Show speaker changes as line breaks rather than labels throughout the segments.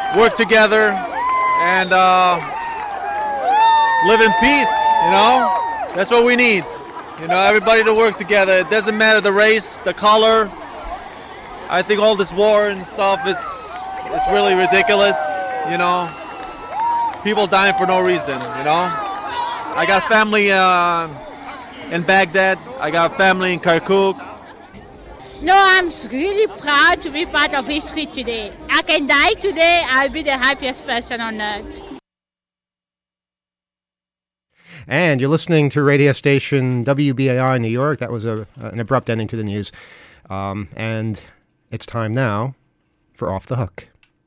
work together and live in peace, you know? That's what we need. You know, everybody to work together. It doesn't matter the race, the color. I think all this war and stuff, it's really ridiculous, you know? People dying for no reason, you know? I got family in Baghdad. I got family in Kirkuk.
No, I'm really proud to be part of history today. I can die today. I'll be the happiest person on earth.
And you're listening to radio station WBAI in New York. That was an abrupt ending to the news. And it's time now for Off the Hook.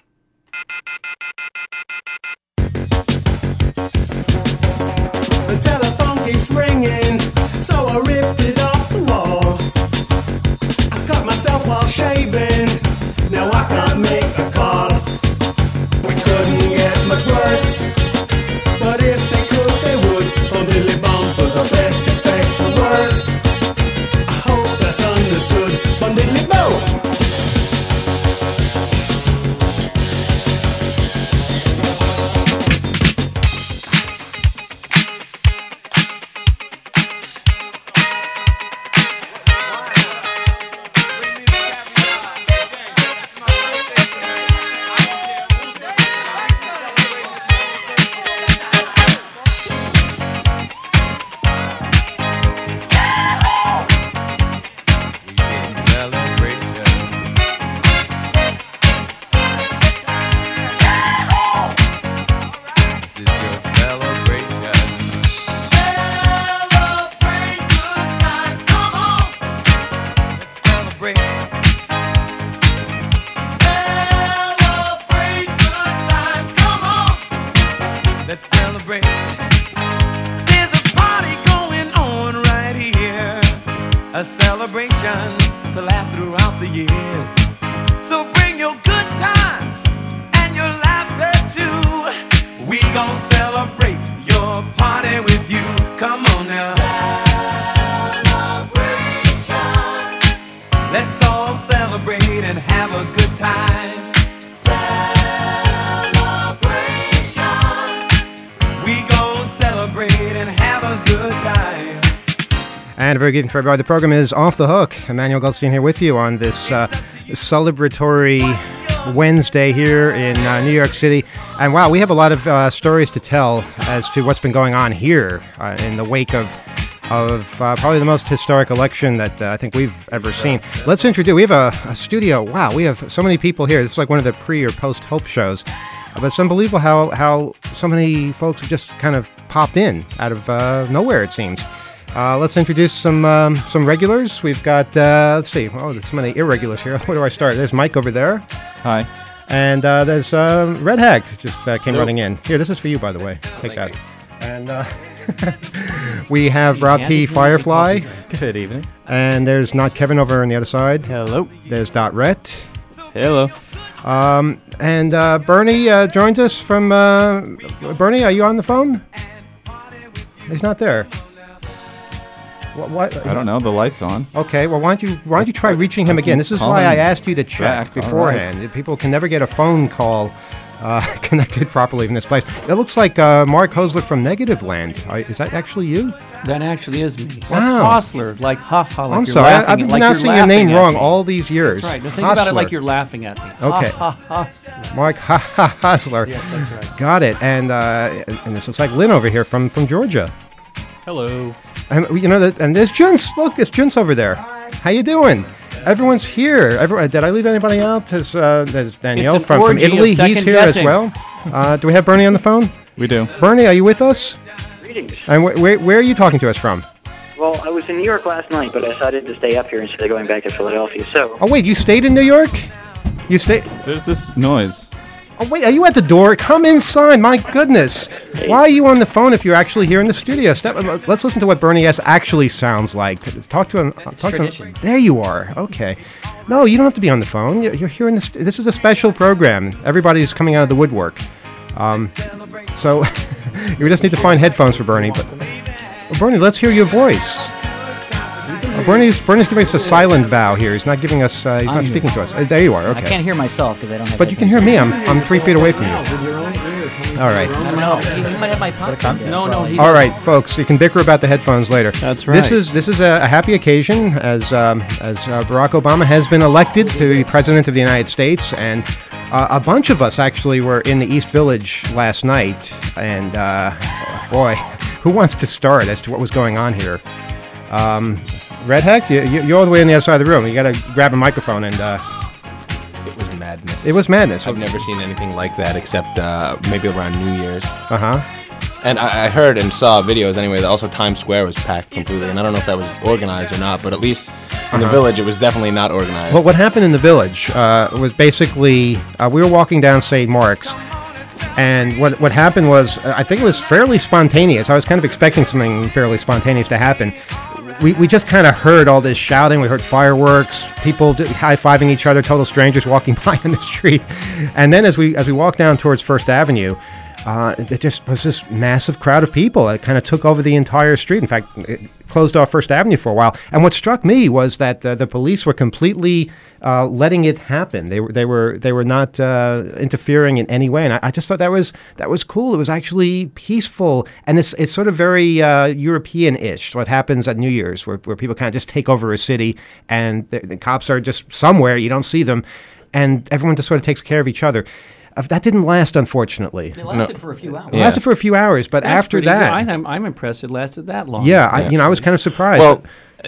The telephone keeps ringing, so I ripped it off the wall. I cut myself while shaving, now I can't make a call. We couldn't get much worse, but if they could, they would. Bum diddly bum, for the best, expect the worst. I hope that's understood. Bum diddly bum.
And a very good evening for everybody. The program is Off the Hook. Emmanuel Goldstein here with you on this celebratory Wednesday here in New York City. And wow, we have a lot of stories to tell as to what's been going on here in the wake of probably the most historic election that I think we've ever seen. Let's introduce, we have a studio. Wow, we have so many people here. This is like one of the pre or post Hope shows. But it's unbelievable how so many folks have just kind of popped in out of nowhere, it seems. Let's introduce some regulars. We've got, let's see, there's so many irregulars here. Where do I start? There's Mike over there.
Hi.
And there's Red Hag, just came running in. Here, this is for you, by the way. Take that. And we have Rob T. Firefly.
Good evening.
And there's Not Kevin over on the other side.
Hello.
There's Dot Rhett.
Hello.
And Bernie joins us from... Bernie, are you on the phone? He's not there. What?
I don't know. The light's on.
Okay. Well, why don't you try reaching him again? This is why I asked you to check beforehand. Right. People can never get a phone call connected properly in this place. It looks like Mark Hosler from Negative Land. Is that actually you?
That actually is me. That's
wow.
Hosler, like ha-ha, like
I'm
you're
sorry.
laughing.
I've been
like
pronouncing your name wrong all these years.
That's right. Now think about it like you're laughing at me.
Okay.
Ha-ha-Hosler.
Mark Hosler.
Yes, that's right.
Got it. And this looks like Lynn over here from Georgia.
Hello.
And you know, and there's Junce. Look, there's Junce over there. How you doing? Everyone's here. Did I leave anybody out? There's Danielle from Italy. He's here as well. Do we have Bernie on the phone?
We do.
Bernie, are you with us?
Greetings.
And where are you talking to us from?
Well, I was in New York last night, but I decided to stay up here instead of going back to Philadelphia. So.
Oh wait, you stayed in New York? You stayed?
There's this noise.
Oh wait, are you at the door? Come inside. My goodness. Why are you on the phone if you're actually here in the studio? Let's listen to what Bernie S. actually sounds like. Talk to him.
It's tradition.
There you are. Okay. No, you don't have to be on the phone. You're here in this is a special program. Everybody's coming out of the woodwork. So you just need to find headphones for Bernie. But Bernie, let's hear your voice. Bernie's giving us a silent vow here. He's not giving us. He's not speaking to us. There you are. Okay.
I can't hear myself because I don't have.
But you can hear me. I'm 3 feet away from you.
With your own ear.
All right.
I don't know. You might have my podcast.
No.
All right, folks. You can bicker about the headphones later.
That's right.
This is a happy occasion as Barack Obama has been elected to be president of the United States, and a bunch of us actually were in the East Village last night. And boy, who wants to start as to what was going on here? Red Heck, you're all the way on the other side of the room. You got to grab a microphone and.
It was madness.
It was madness.
I've never seen anything like that except maybe around New Year's.
Uh-huh.
And I heard and saw videos anyway that also Times Square was packed completely. And I don't know if that was organized or not, but at least in the village it was definitely not organized.
Well, what happened in the village was basically we were walking down St. Mark's, and what happened was I think it was fairly spontaneous. I was kind of expecting something fairly spontaneous to happen. We just kind of heard all this shouting. We heard fireworks, people high-fiving each other, total strangers walking by on the street. And then as we walked down towards First Avenue, there just was this massive crowd of people. It kind of took over the entire street. In fact, it closed off First Avenue for a while. And what struck me was that the police were completely letting it happen. They were not interfering in any way. And I just thought that was cool. It was actually peaceful, and it's sort of very European-ish. What happens at New Year's, where people kind of just take over a city, and the cops are just somewhere, you don't see them, and everyone just sort of takes care of each other. That didn't last, unfortunately.
It lasted for a few hours.
It lasted for a few hours, but
That's
after
pretty
that,
good. I'm impressed it lasted that long.
yeah, I was kind of surprised.
Well,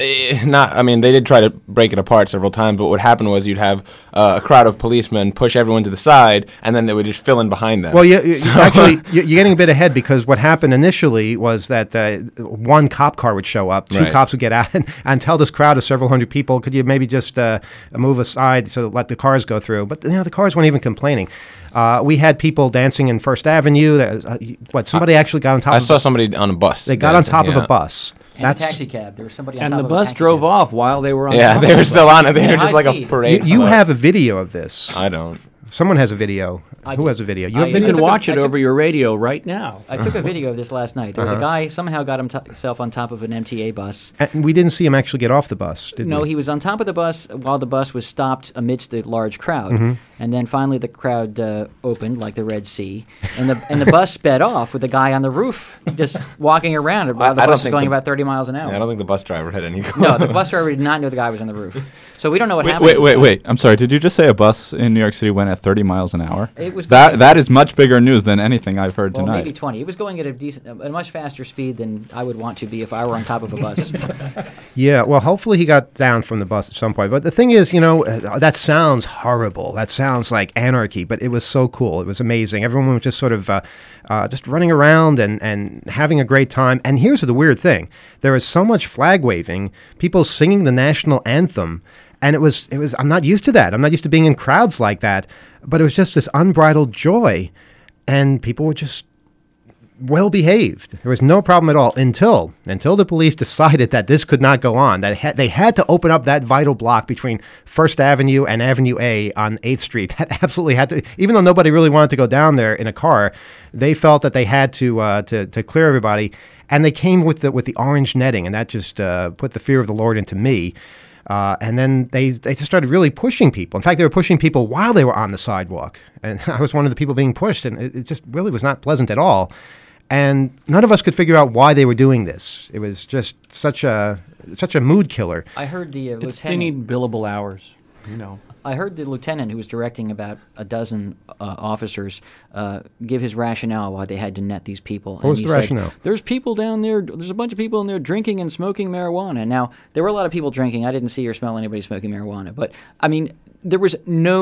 they did try to break it apart several times, but what happened was you'd have a crowd of policemen push everyone to the side, and then they would just fill in behind them.
Well, actually, you're getting a bit ahead, because what happened initially was that one cop car would show up, two cops would get out, and tell this crowd of several hundred people, could you maybe just move aside so let the cars go through? But the cars weren't even complaining. We had people dancing in First Avenue. Somebody actually got on top.
I saw somebody on a bus.
They got on top of a bus.
And a taxi cab. There was somebody on top
And
of
the
a
bus
taxi
drove
cab.
off while they were on
Yeah,
top
they
of
were
the
still
bus.
on it. They were just like
high-speed.
a parade.
You have a video of this.
I don't.
Someone has a video.
I
Who
do.
has a video? You
I-
have
You
video?
can
took a-
watch
I
it
took-
over your radio right now.
I took a video of this last night. There was a guy somehow got himself on top of an MTA bus.
And we didn't see him actually get off the bus, did
No,
we?
he was on top of the bus while the bus was stopped amidst the large crowd.
Mm-hmm.
And then finally the crowd opened like the Red Sea. And the bus sped off with the guy on the roof just walking around while the
I don't
bus was
think
going
the-
about 30 miles an hour.
I don't think the bus driver had any.
No, the bus driver did not know the guy was on the roof. So we don't know what happened.
Wait. I'm sorry. Did you just say a bus in New York City went at 30 miles an hour?
It was
That is much bigger news than anything I've heard
well,
tonight.
maybe 20. It was going at a much faster speed than I would want to be if I were on top of a bus.
Yeah, well, hopefully he got down from the bus at some point. But the thing is, that sounds horrible. That sounds like anarchy, but it was so cool. It was amazing. Everyone was just sort of just running around and having a great time. And here's the weird thing. There was so much flag waving, people singing the national anthem, and it was. I'm not used to that. I'm not used to being in crowds like that. But it was just this unbridled joy, and people were just well behaved. There was no problem at all until the police decided that this could not go on. That they had to open up that vital block between First Avenue and Avenue A on 8th Street. That absolutely had to. Even though nobody really wanted to go down there in a car, they felt that they had to clear everybody, and they came with the orange netting, and that just put the fear of the Lord into me. And then they just started really pushing people. In fact, they were pushing people while they were on the sidewalk. And I was one of the people being pushed, and it just really was not pleasant at all. And none of us could figure out why they were doing this. It was just such a mood killer.
I heard the
They
lieutenant.
need billable hours.
I heard the lieutenant who was directing about a dozen officers give his rationale why they had to net these people.
What was the rationale?
There's people down there. There's a bunch of people in there drinking and smoking marijuana. Now there were a lot of people drinking. I didn't see or smell anybody smoking marijuana, but I mean there was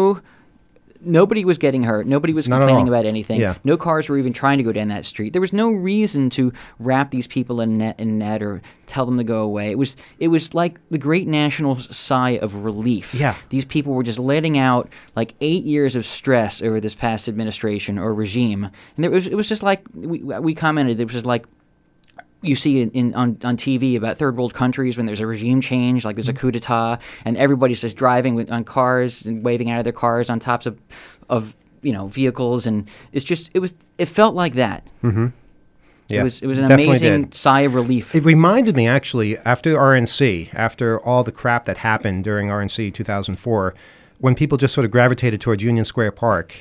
nobody was getting hurt. Nobody was
Not at
complaining
all.
about anything.
Yeah.
No cars were even trying to go down that street. There was no reason to wrap these people in net or tell them to go away. It was like the great national sigh of relief.
Yeah.
These people were just letting out like 8 years of stress over this past administration or regime. And it was just like we commented, it was just like you see on TV about third world countries when there's a regime change, like there's a coup d'etat, and everybody's just driving on cars and waving out of their cars on tops of vehicles, and it felt like that.
Mm-hmm. Yeah,
It was an
definitely
amazing
did.
sigh of relief.
It reminded me, actually, after RNC, after all the crap that happened during RNC 2004, when people just sort of gravitated towards Union Square Park,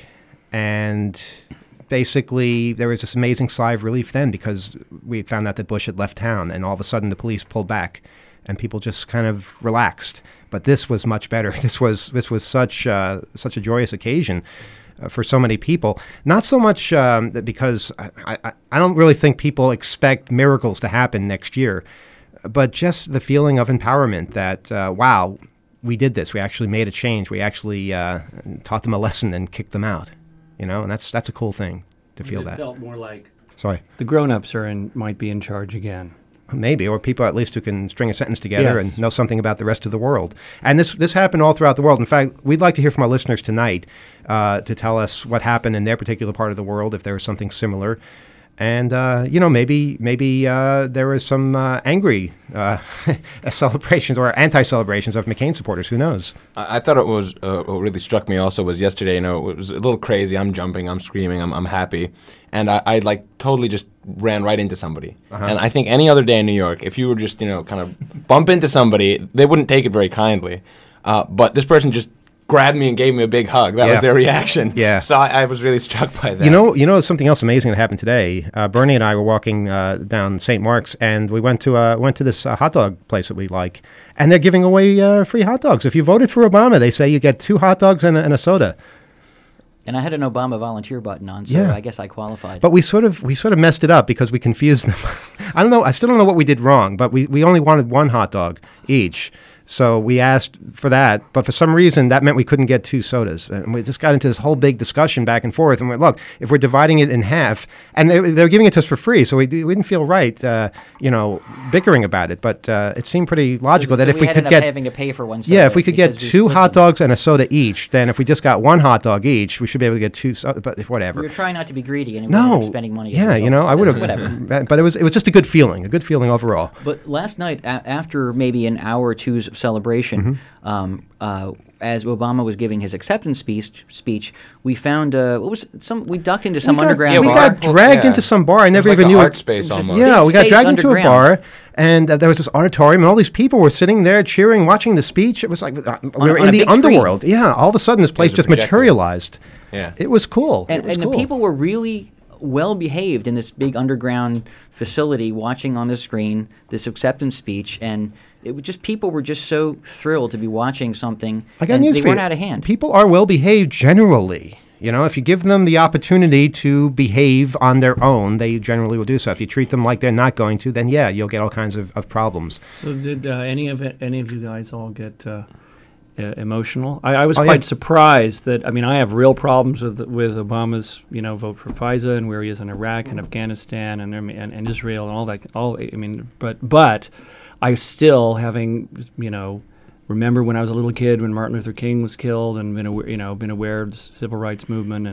and basically there was this amazing sigh of relief then because we found out that Bush had left town, and all of a sudden the police pulled back, and people just kind of relaxed. But this was much better. This was such a joyous occasion for so many people. Not so much because I don't really think people expect miracles to happen next year, but just the feeling of empowerment that, wow, we did this. We actually made a change. We actually taught them a lesson and kicked them out. You know, and that's a cool thing to feel that.
It felt more like
Sorry.
the grown-ups might be in charge again.
Maybe, or people at least who can string a sentence together
Yes.
and know something about the rest of the world. And this happened all throughout the world. In fact, we'd like to hear from our listeners tonight to tell us what happened in their particular part of the world, if there was something similar. And, maybe there was some angry celebrations or anti-celebrations of McCain supporters. Who knows?
I thought it was what really struck me also was yesterday. It was a little crazy. I'm jumping, I'm screaming, I'm happy, and I like totally just ran right into somebody. And I think any other day in New York, if you were just kind of bump into somebody, they wouldn't take it very kindly. But this person just grabbed me and gave me a big hug. That was their reaction.
Yeah.
So I was really struck by that.
You know something else amazing that happened today. Bernie and I were walking down St. Mark's, and we went to this hot dog place that we like, and they're giving away free hot dogs. If you voted for Obama, they say you get 2 hot dogs and a soda.
And I had an Obama volunteer button on, so
Yeah.
I guess I qualified.
But we sort of messed it up because we confused them. I don't know. I still don't know what we did wrong, but we only wanted 1 hot dog each. So we asked for that, but for some reason that meant we couldn't get 2 sodas. And we just got into this whole big discussion back and forth. And we look, if we're dividing it in half, and they're giving it to us for free, so we didn't feel right, bickering about it. But it seemed pretty logical that if we could get
having to pay for 1 soda.
if we could get
because we
2
split
hot
them.
dogs and a soda each, then if we just got 1 hot dog each, we should be able to get 2 soda. But whatever.
We were trying not to be greedy, and we
No,
were spending money. As a
yeah,
result.
I would have.
Whatever.
But it was just a good feeling overall.
But last night, after maybe an hour or two's of celebration, as Obama was giving his acceptance speech, we found we ducked into some underground
We
bar.
got dragged into some bar. I never
like
even
an
knew
art space almost.
Yeah,
Big
we got
space
dragged into a
underground.
bar, and there was this auditorium, and all these people were sitting there cheering, watching the speech. It was like we were
on
in
a
the
big screen.
underworld. Yeah, all of a sudden this place
a
just
projector.
materialized.
Yeah.
It was cool.
And
It was
the
cool.
people were really well behaved in this big underground facility, watching on the screen this acceptance speech, and it was just people were just so thrilled to be watching something.
I got
and
news
they
for
weren't
you.
out of hand.
People are well behaved generally. If you give them the opportunity to behave on their own, they generally will do so. If you treat them like they're not going to, then yeah, you'll get all kinds of problems.
So did any of you guys all get emotional? I was
Oh,
quite
yeah.
surprised that. I mean, I have real problems with Obama's vote for FISA and where he is in Iraq and Afghanistan and Israel and all that. But I still remember when I was a little kid when Martin Luther King was killed and been aware of the civil rights movement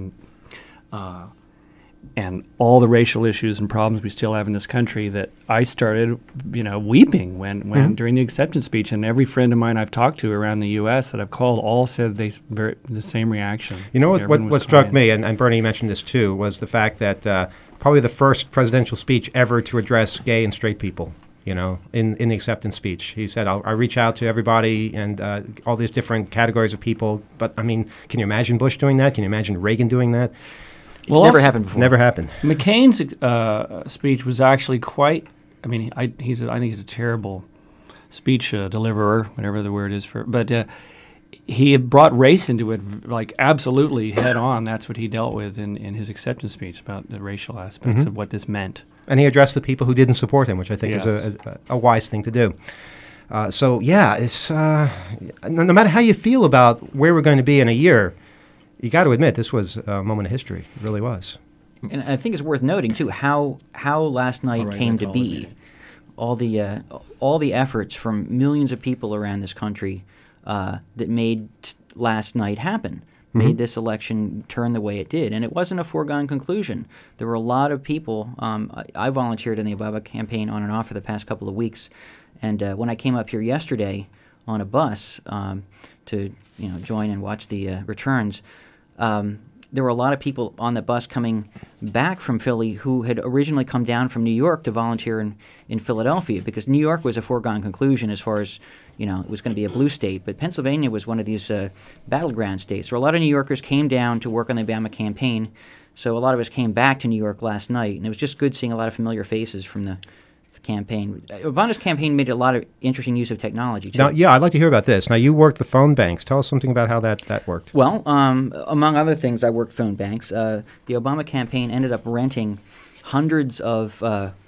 and all the racial issues and problems we still have in this country, that I started, weeping when during the acceptance speech. And every friend of mine I've talked to around the U.S. that I've called all said the same reaction.
You know
Everyone
what
was
struck
crying.
me, and Bernie mentioned this too, was the fact that probably the first presidential speech ever to address gay and straight people. In the acceptance speech, he said, "I reach out to everybody and all these different categories of people." But I mean, can you imagine Bush doing that? Can you imagine Reagan doing that?
It's never happened before.
Never happened.
McCain's speech was actually quite. I mean, I think he's a terrible speech deliverer, whatever the word is for. But he had brought race into it, absolutely head on. That's what he dealt with in his acceptance speech about the racial aspects of what this meant.
And he addressed the people who didn't support him, which I think
Yes.
is a wise thing to do. So yeah, it's no matter how you feel about where we're going to be in a year, you got to admit this was a moment of history. It really was.
And I think it's worth noting too how last night came to be. All the efforts from millions of people around this country that made last night happen, made this election turn the way it did. And it wasn't a foregone conclusion. There were a lot of people. I volunteered in the Obama campaign on and off for the past couple of weeks. And when I came up here yesterday on a bus to join and watch the returns, there were a lot of people on the bus coming back from Philly who had originally come down from New York to volunteer in Philadelphia, because New York was a foregone conclusion as far as, it was going to be a blue state. But Pennsylvania was one of these battleground states. So a lot of New Yorkers came down to work on the Obama campaign. So a lot of us came back to New York last night, and it was just good seeing a lot of familiar faces from the campaign. Obama's campaign made a lot of interesting use of technology, too.
Now, yeah, I'd like to hear about this. Now, you worked the phone banks. Tell us something about how that worked.
Well, among other things, I worked phone banks. The Obama campaign ended up renting hundreds of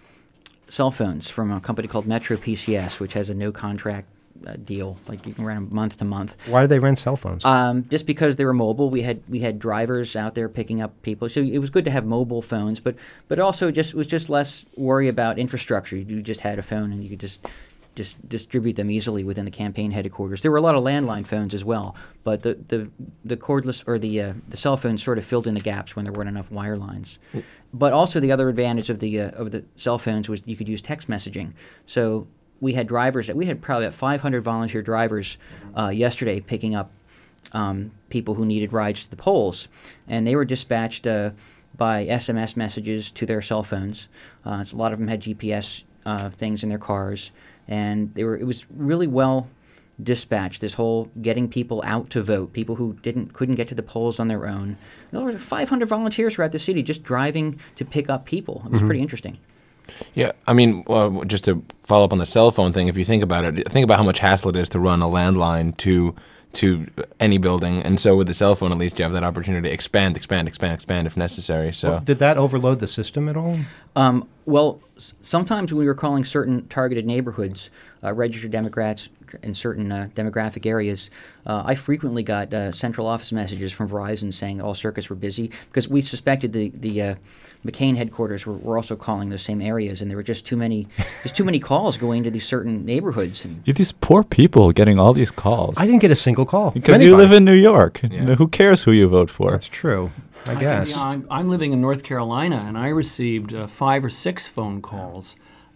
cell phones from a company called Metro PCS, which has a no-contract deal. Like, you can rent them month to month.
Why did they rent cell phones?
Just because they were mobile. We had drivers out there picking up people, so it was good to have mobile phones. But also was just less worry about infrastructure. You just had a phone and you could just distribute them easily within the campaign headquarters. There were a lot of landline phones as well, but the cordless or the cell phones sort of filled in the gaps when there weren't enough wire lines. But also the other advantage of the cell phones was you could use text messaging. So we had drivers. We had probably about 500 volunteer drivers yesterday picking up people who needed rides to the polls, and they were dispatched by SMS messages to their cell phones. So a lot of them had GPS things in their cars, and it was really well dispatched. This whole getting people out to vote, people who couldn't get to the polls on their own. There were 500 volunteers throughout the city just driving to pick up people. It was pretty interesting.
Yeah, I mean, well, just to follow up on the cell phone thing, if you think about it, think about how much hassle it is to run a landline to any building, and so with the cell phone, at least you have that opportunity to expand if necessary. So,
did that overload the system at all?
Well, sometimes when we were calling certain targeted neighborhoods, registered Democrats in certain demographic areas, I frequently got central office messages from Verizon saying all circuits were busy, because we suspected the McCain headquarters were also calling those same areas, and there were just too many calls going to these certain neighborhoods. And
these poor people getting all these calls.
I didn't get a single call.
Because you live in New York. Yeah. Who cares who you vote for?
That's true. I guess.
I'm living in North Carolina, and I received 5 or 6 phone calls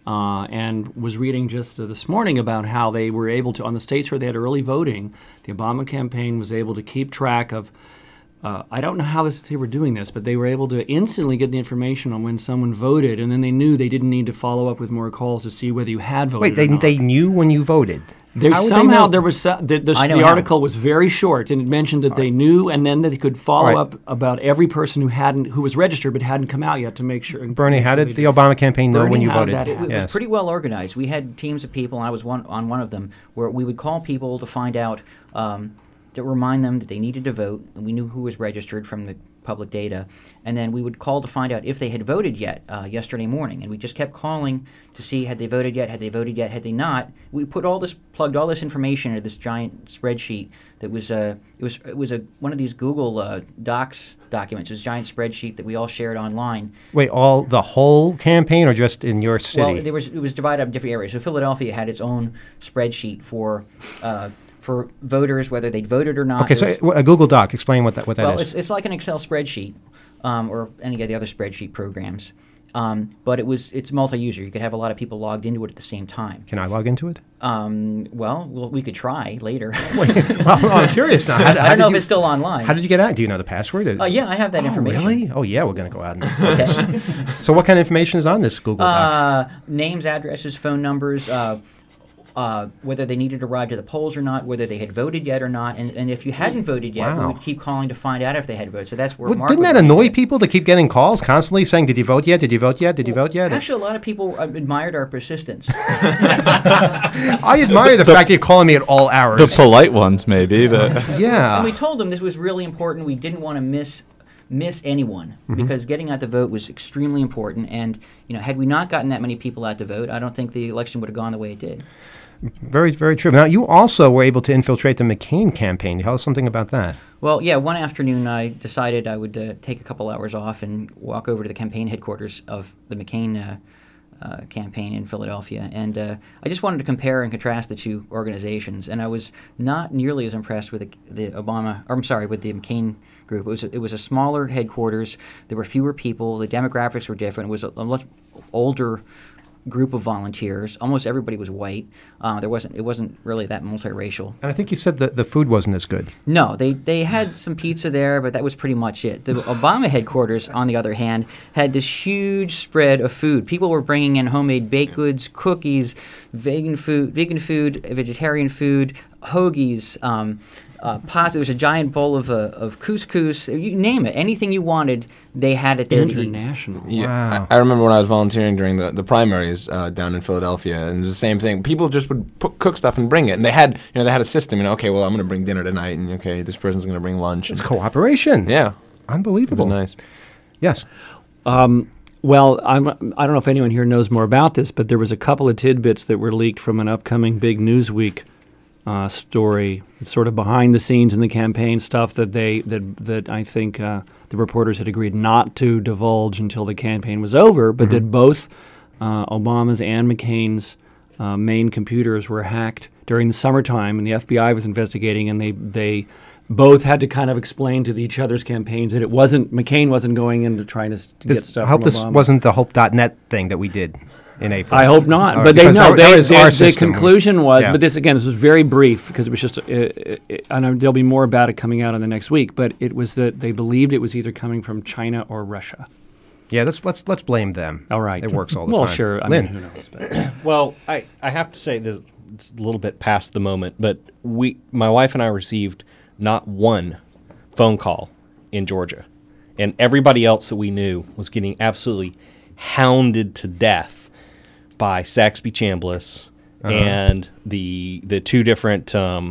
and was reading just this morning about how they were able to, on the states where they had early voting, the Obama campaign was able to keep track of, I don't know how they were doing this, but they were able to instantly get the information on when someone voted, and then they knew they didn't need to follow up with more calls to see whether you had voted or not.
They knew when you voted?
The article was very short, and it mentioned that they knew, and then that they could follow up about every person who was registered but hadn't come out yet to make sure.
Bernie, how did the Obama campaign know when you voted?
It was pretty well organized. We had teams of people, and I was on one of them, where we would call people to find out, to remind them that they needed to vote, and we knew who was registered from the public data, and then we would call to find out if they had voted yet yesterday morning, and we just kept calling to see had they voted yet, had they not. We plugged all this information into this giant spreadsheet that was one of these Google Docs documents. It was a giant spreadsheet that we all shared online.
Wait, the whole campaign, or just in your city?
Well, it was divided up in different areas. So Philadelphia had its own spreadsheet for voters, whether they'd voted or not.
Okay, so a Google Doc. Explain what that is.
Well, it's like an Excel spreadsheet, or any of the other spreadsheet programs. But it's multi-user. You could have a lot of people logged into it at the same time.
Can I log into it?
Well, we could try later.
Well, I'm curious now.
I don't know if it's still online.
How did you get out? Do you know the password?
Yeah, I have that information.
Really? Oh, yeah, we're going to go out. Okay. So what kind of information is on this Google Doc?
Names, addresses, phone numbers, whether they needed to ride to the polls or not, whether they had voted yet or not, and if you hadn't voted yet, we would keep calling to find out if they had voted. So that's where Mark
didn't that annoy people to keep getting calls constantly saying, "Did you vote yet? Did you vote yet? Did you vote yet?"
Actually, a lot of people admired our persistence.
I admire the fact that you're calling me at all hours.
The polite ones, maybe.
Yeah.
And we told them this was really important. We didn't want to miss anyone, because getting out the vote was extremely important. And had we not gotten that many people out to vote, I don't think the election would have gone the way it did.
Very, very true. Now, you also were able to infiltrate the McCain campaign. Tell us something about that.
Well, yeah, one afternoon I decided I would take a couple hours off and walk over to the campaign headquarters of the McCain campaign in Philadelphia. And I just wanted to compare and contrast the two organizations. And I was not nearly as impressed with the McCain group. It was a smaller headquarters. There were fewer people. The demographics were different. It was a much older group of volunteers. Almost everybody was white. It wasn't really that multiracial.
And I think you said that the food wasn't as good.
No, they had some pizza there, but that was pretty much it. The Obama headquarters, on the other hand, had this huge spread of food. People were bringing in homemade baked goods, cookies, vegan food, vegetarian food, hoagies, pasta. There was a giant bowl of couscous. You name it. Anything you wanted, they had it there.
International.
Yeah,
Wow.
I remember when I was volunteering during the primaries down in Philadelphia, and it was the same thing. People just would cook stuff and bring it, and they had a system. Okay, well, I'm going to bring dinner tonight, and okay, this person's going to bring lunch.
It's cooperation.
Yeah, it
Unbelievable.
was nice.
Yes.
Well, I don't know if anyone here knows more about this, but there was a couple of tidbits that were leaked from an upcoming big Newsweek story. It's sort of behind the scenes in the campaign stuff that I think the reporters had agreed not to divulge until the campaign was over, but that both Obama's and McCain's main computers were hacked during the summertime, and the FBI was investigating, and they both had to kind of explain to each other's campaigns that McCain wasn't going into trying to get stuff
I hope
from
this
Obama.
wasn't the hope.net thing that we did in April.
I hope not, but
because our
the
system.
conclusion was,
Yeah.
but this was very brief because it was just, and there'll be more about it coming out in the next week, but it was that they believed it was either coming from China or Russia.
Yeah, let's blame them.
All right.
It works all the
well,
time.
sure. I
Lynn.
mean, who knows? But.
Well, I have to say that it's a little bit past the moment, but my wife and I received not one phone call in Georgia, and everybody else that we knew was getting absolutely hounded to death by Saxby Chambliss and the two different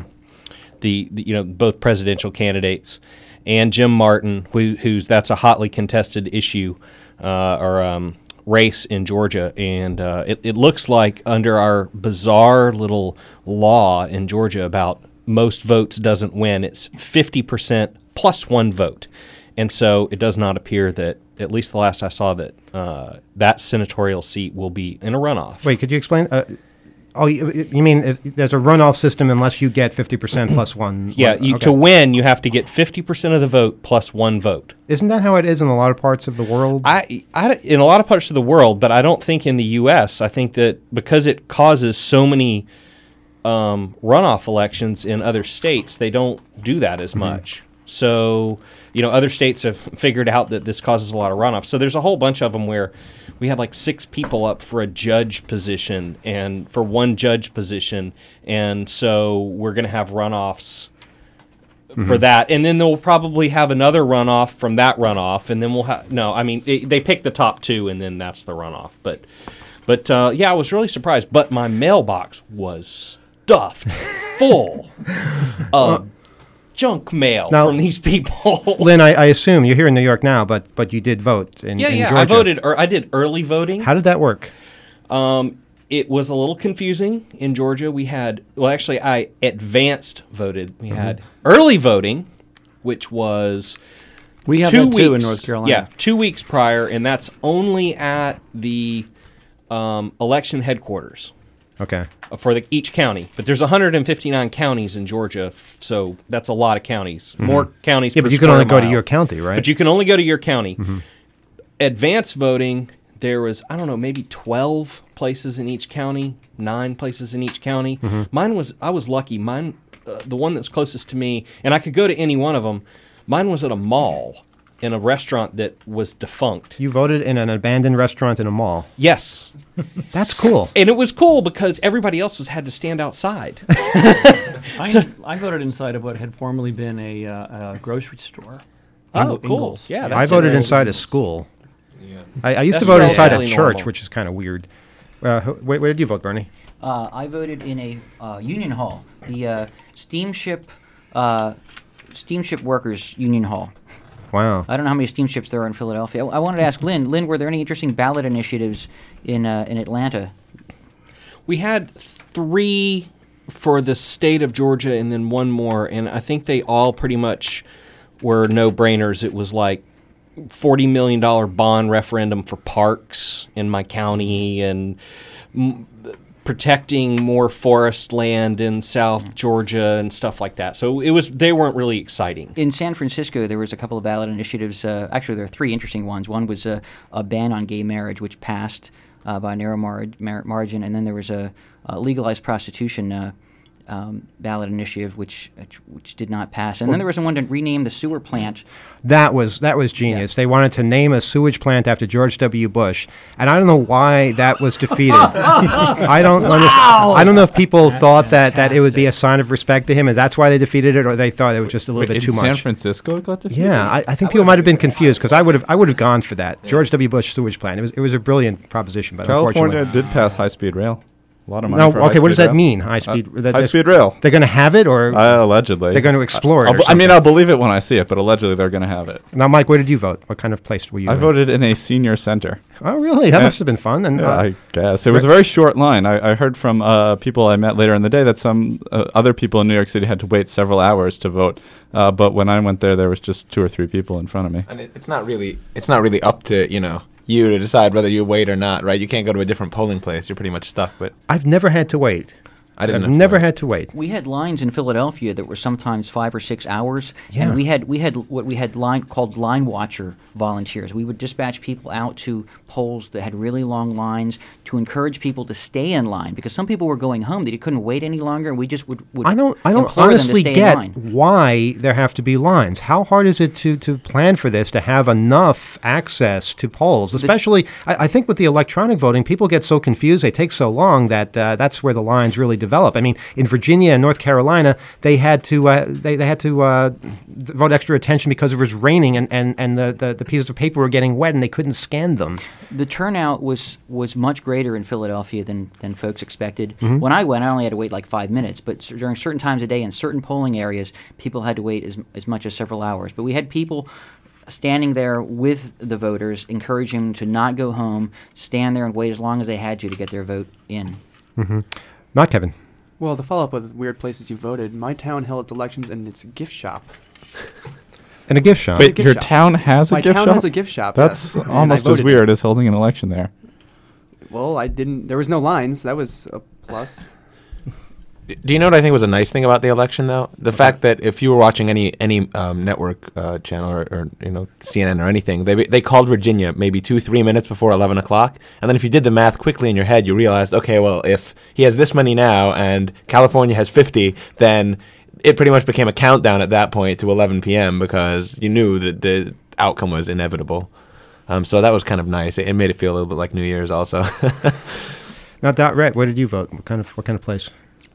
both presidential candidates, and Jim Martin, who's that's a hotly contested issue or race in Georgia, and it looks like under our bizarre little law in Georgia about most votes doesn't win, it's 50% plus one vote. And so it does not appear that, at least the last I saw, that that senatorial seat will be in a runoff.
Wait, could you explain? You mean if there's a runoff system unless you get 50% plus one?
Yeah,
okay.
to win, you have to get 50% of the vote plus one vote.
Isn't that how it is in a lot of parts of the world?
In a lot of parts of the world, but I don't think in the U.S. I think that because it causes so many runoff elections in other states, they don't do that as much. So, other states have figured out that this causes a lot of runoffs. So there's a whole bunch of them where we had like 6 people up for a judge position and for one judge position. And so we're going to have runoffs for that. And then they'll probably have another runoff from that runoff. And then we'll have, they pick the top 2 and then that's the runoff. But I was really surprised. But my mailbox was stuffed full of junk mail from these people.
Lynn, I assume you're here in New York now, but you did vote in Georgia.
I voted, or I did early voting.
How did that work?
It was a little confusing in Georgia. I advanced voted. We had early voting, which was
we have
2
that
weeks,
too in North Carolina.
Yeah, 2 weeks prior, and that's only at the election headquarters.
Okay.
For each county. But there's 159 counties in Georgia, so that's a lot of counties. More counties per
but you can
square
only go to
mile.
your county, right?
But you can only go to your county. Advanced voting, there was, maybe 12 places in each county, 9 places in each county. I was lucky. Mine, the one that's closest to me, and I could go to any one of them, mine was at a mall in a restaurant that was defunct.
You voted in an abandoned restaurant in a mall.
Yes.
That's cool.
And it was cool because everybody else had to stand outside.
I voted inside of what had formerly been a grocery store.
Oh, cool.
Ingalls.
Yeah,
I voted inside a school. I used to
That's
vote inside a
relatively
church,
normal.
which is kind of weird. Where did you vote, Bernie?
I voted in a union hall, the steamship workers union hall.
Wow.
I don't know how many steamships there are in Philadelphia. I wanted to ask Lynn. Lynn, were there any interesting ballot initiatives in Atlanta?
We had 3 for the state of Georgia and then 1 more, and I think they all pretty much were no-brainers. It was like $40 million bond referendum for parks in my county and protecting more forest land in South Georgia and stuff like that. So they weren't really exciting.
In San Francisco, there was a couple of ballot initiatives. Actually, there are 3 interesting ones. One was a ban on gay marriage, which passed by a narrow margin, and then there was a legalized prostitution ballot initiative which did not pass, and then there was one to rename the sewer plant.
That was genius.
Yeah.
They wanted to name a sewage plant after George W. Bush, and I don't know why that was defeated. I don't know if people thought that it would be a sign of respect to him, and that's why they defeated it, or they thought it was just a little bit too much.
San Francisco got defeated?
Yeah, I think people might have been confused because I would have gone for that George W. Bush sewage plant. It was a brilliant proposition, but
California
unfortunately,
did pass high-speed rail. A lot of money.
no.
for
Okay, what does
high-speed
that
rail.
mean? High speed.
High-speed rail.
They're going to have it, or
Allegedly.
they're going to explore it. or
I mean,
something?
I'll believe it when I see it, but allegedly they're going to have it.
Now, Mike, where did you vote? What kind of place were you?
I
in?
voted in a senior center.
Oh, really? That must have been fun. And
Yeah, I guess. It was a very short line. I heard from people I met later in the day that some other people in New York City had to wait several hours to vote. But when I went there was just 2 or 3 people in front of me.
And it's not really up to you to decide whether you wait or not, right? You can't go to a different polling place. You're pretty much stuck. But
I've never had to wait.
I've
never had to wait.
We had lines in Philadelphia that were sometimes 5 or 6 hours,
Yeah.
and we had what we had called line watcher volunteers. We would dispatch people out to polls that had really long lines to encourage people to stay in line, because some people were going home that you couldn't wait any longer, and we just would
I don't
implore
honestly
them to stay
get
in line.
why there have to be lines. How hard is it to plan for this, to have enough access to polls? Especially, I think with the electronic voting, people get so confused. They take so long that that's where the lines really develop. I mean, in Virginia and North Carolina, they had to devote extra attention because it was raining and the pieces of paper were getting wet and they couldn't scan them.
The turnout was much greater in Philadelphia than folks expected.
Mhm.
When I went, I only had to wait like 5 minutes, but during certain times of day in certain polling areas, people had to wait as much as several hours. But we had people standing there with the voters, encouraging them to not go home, stand there and wait as long as they had to get their vote in.
Mm-hmm. Not Kevin.
Well, to follow up with weird places you voted, my town held its elections in its gift shop.
In a gift shop?
Wait, your town has a gift shop?
My town has a gift shop.
That's
yes.
almost as weird as holding an election there.
Well, there was no lines. That was a plus.
Do you know what I think was a nice thing about the election, though? The fact that if you were watching any network channel or CNN or anything, they called Virginia maybe 2-3 minutes before 11 o'clock, and then if you did the math quickly in your head, you realized, okay, well, if he has this many now and California has 50, then it pretty much became a countdown at that point to 11 p.m. because you knew that the outcome was inevitable. So that was kind of nice. It made it feel a little bit like New Year's also.
Now, Rhett, where did you vote? What kind of place?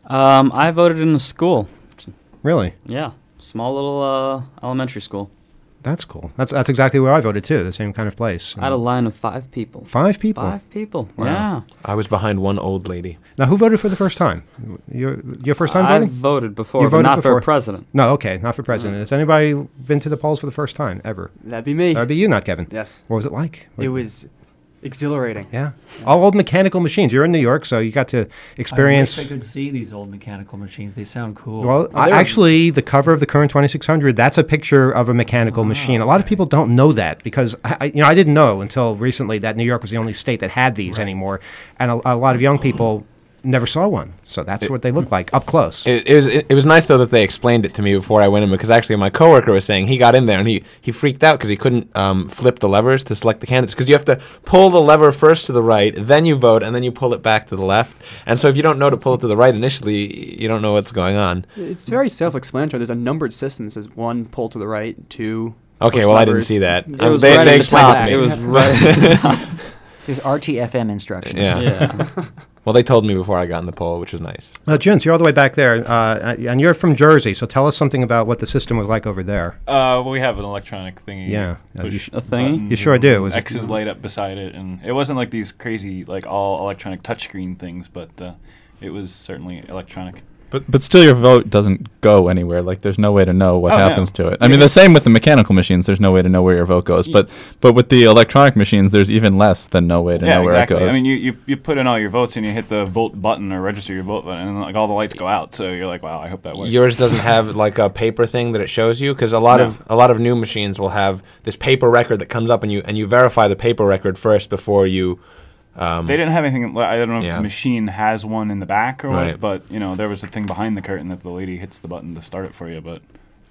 I voted in the school.
Really?
Yeah, small little elementary school.
That's cool. That's exactly where I voted too. The same kind of place.
I had a line of 5 people.
5 people.
5 people.
Wow.
Yeah.
I was behind one old lady.
Now, who voted for the first time? Your first time
I
voting?
voted before,
You
but
voted
not
before?
for president.
No, okay, not for president. Has anybody been to the polls for the first time ever?
That'd be me.
That'd be you, not Kevin.
Yes.
What was it like?
It was exhilarating.
Yeah. All old mechanical machines. You're in New York, so you got to experience.
I wish I could see these old mechanical machines. They sound cool.
Well, actually, the cover of the current 2600, that's a picture of a mechanical machine. A lot of people don't know that because I didn't know until recently that New York was the only state that had these anymore, and a lot of young people never saw one. So that's what they look like up close.
It was nice, though, that they explained it to me before I went in, because actually my coworker was saying he got in there and he freaked out because he couldn't flip the levers to select the candidates, because you have to pull the lever first to the right, then you vote, and then you pull it back to the left. And so if you don't know to pull it to the right initially, you don't know what's going on.
It's very self-explanatory. There's a numbered system that says 1, pull to the right, 2.
Okay, well, I didn't see that.
It was right at the top. It was right at the top.
There's RTFM instructions.
Yeah. Well, they told me before I got in the poll, which was nice.
Jens, you're all the way back there, and you're from Jersey, so tell us something about what the system was like over there.
We have an electronic thingy.
Yeah.
Push
A thingy?
buttons
You sure
and
do. Was it-
X's light up beside it, and it wasn't like these crazy, like all electronic touchscreen things, but it was certainly electronic.
But still, your vote doesn't go anywhere. Like, there's no way to know what
Oh,
happens
no.
to it. I mean, the same with the mechanical machines. There's no way to know where your vote goes. But with the electronic machines, there's even less than no way to know where
exactly.
it goes.
I mean, you put in all your votes and you hit the vote button or register your vote button, and like all the lights go out. So you're like, wow, I hope that works.
Yours doesn't have like a paper thing that it shows you, because a lot of new machines will have this paper record that comes up, and you verify the paper record first before you.
They didn't have anything. I don't know if
Yeah.
the machine has one in the back or
Right.
what, but there was a thing behind the curtain that the lady hits the button to start it for you. But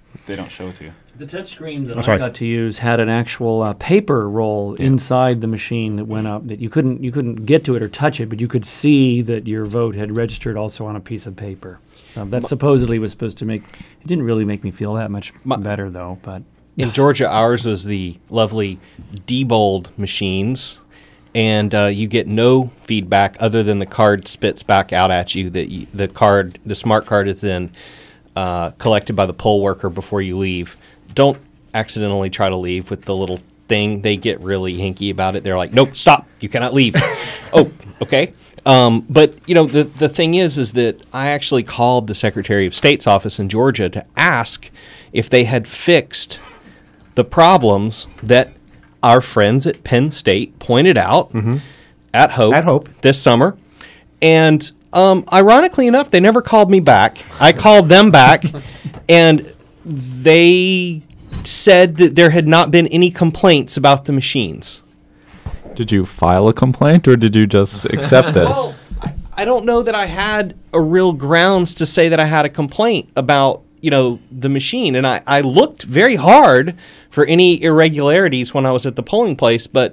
they don't show it to you.
The touchscreen that
Oh,
I
sorry.
got to use had an actual paper roll inside the machine that went up that you couldn't get to it or touch it, but you could see that your vote had registered also on a piece of paper. So that supposedly was supposed to make it didn't really make me feel that much better though. But
In Georgia, ours was the lovely Diebold machines, and you get no feedback other than the card spits back out at you. The smart card is then collected by the poll worker before you leave. Don't accidentally try to leave with the little thing. They get really hinky about it. They're like, nope, stop, you cannot leave. Oh, okay. But the thing is that I actually called the Secretary of State's office in Georgia to ask if they had fixed the problems that our friends at Penn State pointed out at Hope this summer. And ironically enough, they never called me back. I called them back, and they said that there had not been any complaints about the machines.
Did you file a complaint, or did you just accept this?
Well, I don't know that I had a real grounds to say that I had a complaint about, the machine. And I looked very hard for any irregularities when I was at the polling place, but,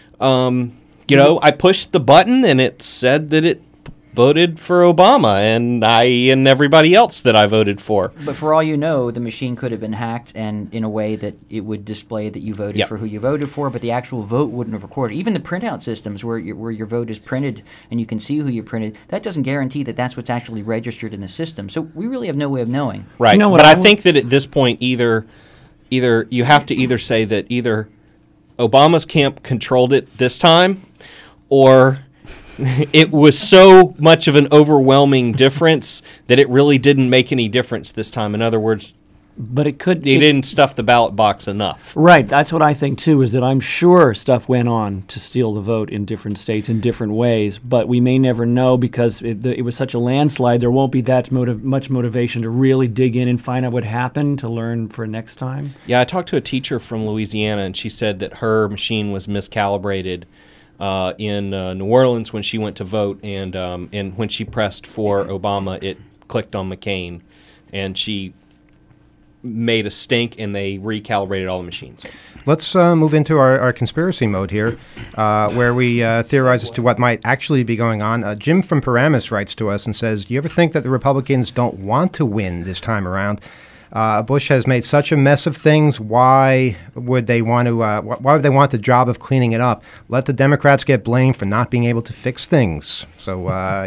I pushed the button and it said that it voted for Obama, and everybody else that I voted for.
But for all you know, the machine could have been hacked, and in a way that it would display that you voted for who you voted for, but the actual vote wouldn't have recorded. Even the printout systems where your vote is printed and you can see who you printed, that doesn't guarantee that that's what's actually registered in the system. So we really have no way of knowing.
Right. But I think that at this point, either you have to either say that either Obama's camp controlled it this time, or it was so much of an overwhelming difference that it really didn't make any difference this time. In other words,
but they
didn't stuff the ballot box enough.
Right. That's what I think, too, is that I'm sure stuff went on to steal the vote in different states in different ways, but we may never know because it was such a landslide. There won't be that much motivation to really dig in and find out what happened to learn for next time.
Yeah, I talked to a teacher from Louisiana, and she said that her machine was miscalibrated in New Orleans when she went to vote, and when she pressed for Obama, it clicked on McCain, and she made a stink, and they recalibrated all the machines.
Let's move into our conspiracy mode here, where we theorize as to what might actually be going on. Jim from Paramus writes to us and says, do you ever think that the Republicans don't want to win this time around? Bush has made such a mess of things. Why would they want to? Why would they want the job of cleaning it up? Let the Democrats get blamed for not being able to fix things. So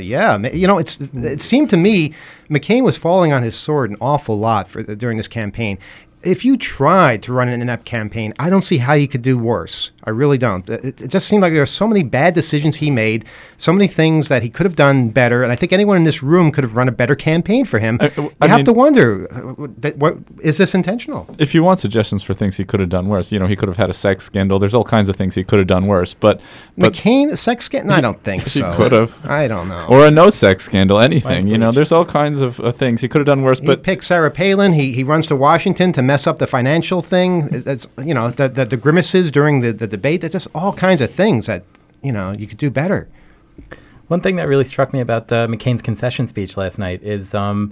it seemed to me McCain was falling on his sword an awful lot during this campaign. If you tried to run an inept campaign, I don't see how you could do worse. I really don't. It just seemed like there were so many bad decisions he made, so many things that he could have done better, and I think anyone in this room could have run a better campaign for him. You have to wonder, what is this intentional?
If you want suggestions for things he could have done worse, he could have had a sex scandal. There's all kinds of things he could have done worse. But
McCain, a sex scandal? I don't think so.
He could have.
I don't know.
Or a no-sex scandal, anything. There's all kinds of things he could have done worse.
He picked Sarah Palin. He runs to Washington to mess up the financial thing. That's the grimaces during the debate. There's just all kinds of things that you could do better.
One thing that really struck me about McCain's concession speech last night is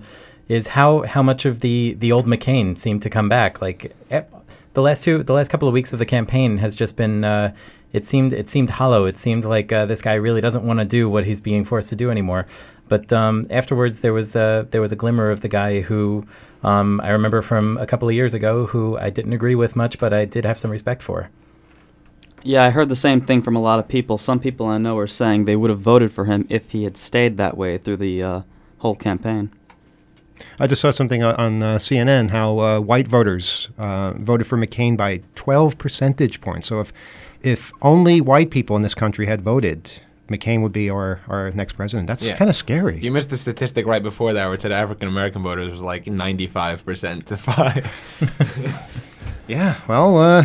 how much of the old McCain seemed to come back. Like the last couple of weeks of the campaign has just been. It seemed hollow. It seemed like this guy really doesn't want to do what he's being forced to do anymore. But afterwards, there was a glimmer of the guy who I remember from a couple of years ago, who I didn't agree with much, but I did have some respect for.
Yeah, I heard the same thing from a lot of people. Some people I know are saying they would have voted for him if he had stayed that way through the whole campaign.
I just saw something on CNN how white voters voted for McCain by 12 percentage points. So if only white people in this country had voted, McCain would be our next president. That's kind of scary.
You missed the statistic right before that where it said African-American voters was like 95% to 5.
Yeah, well,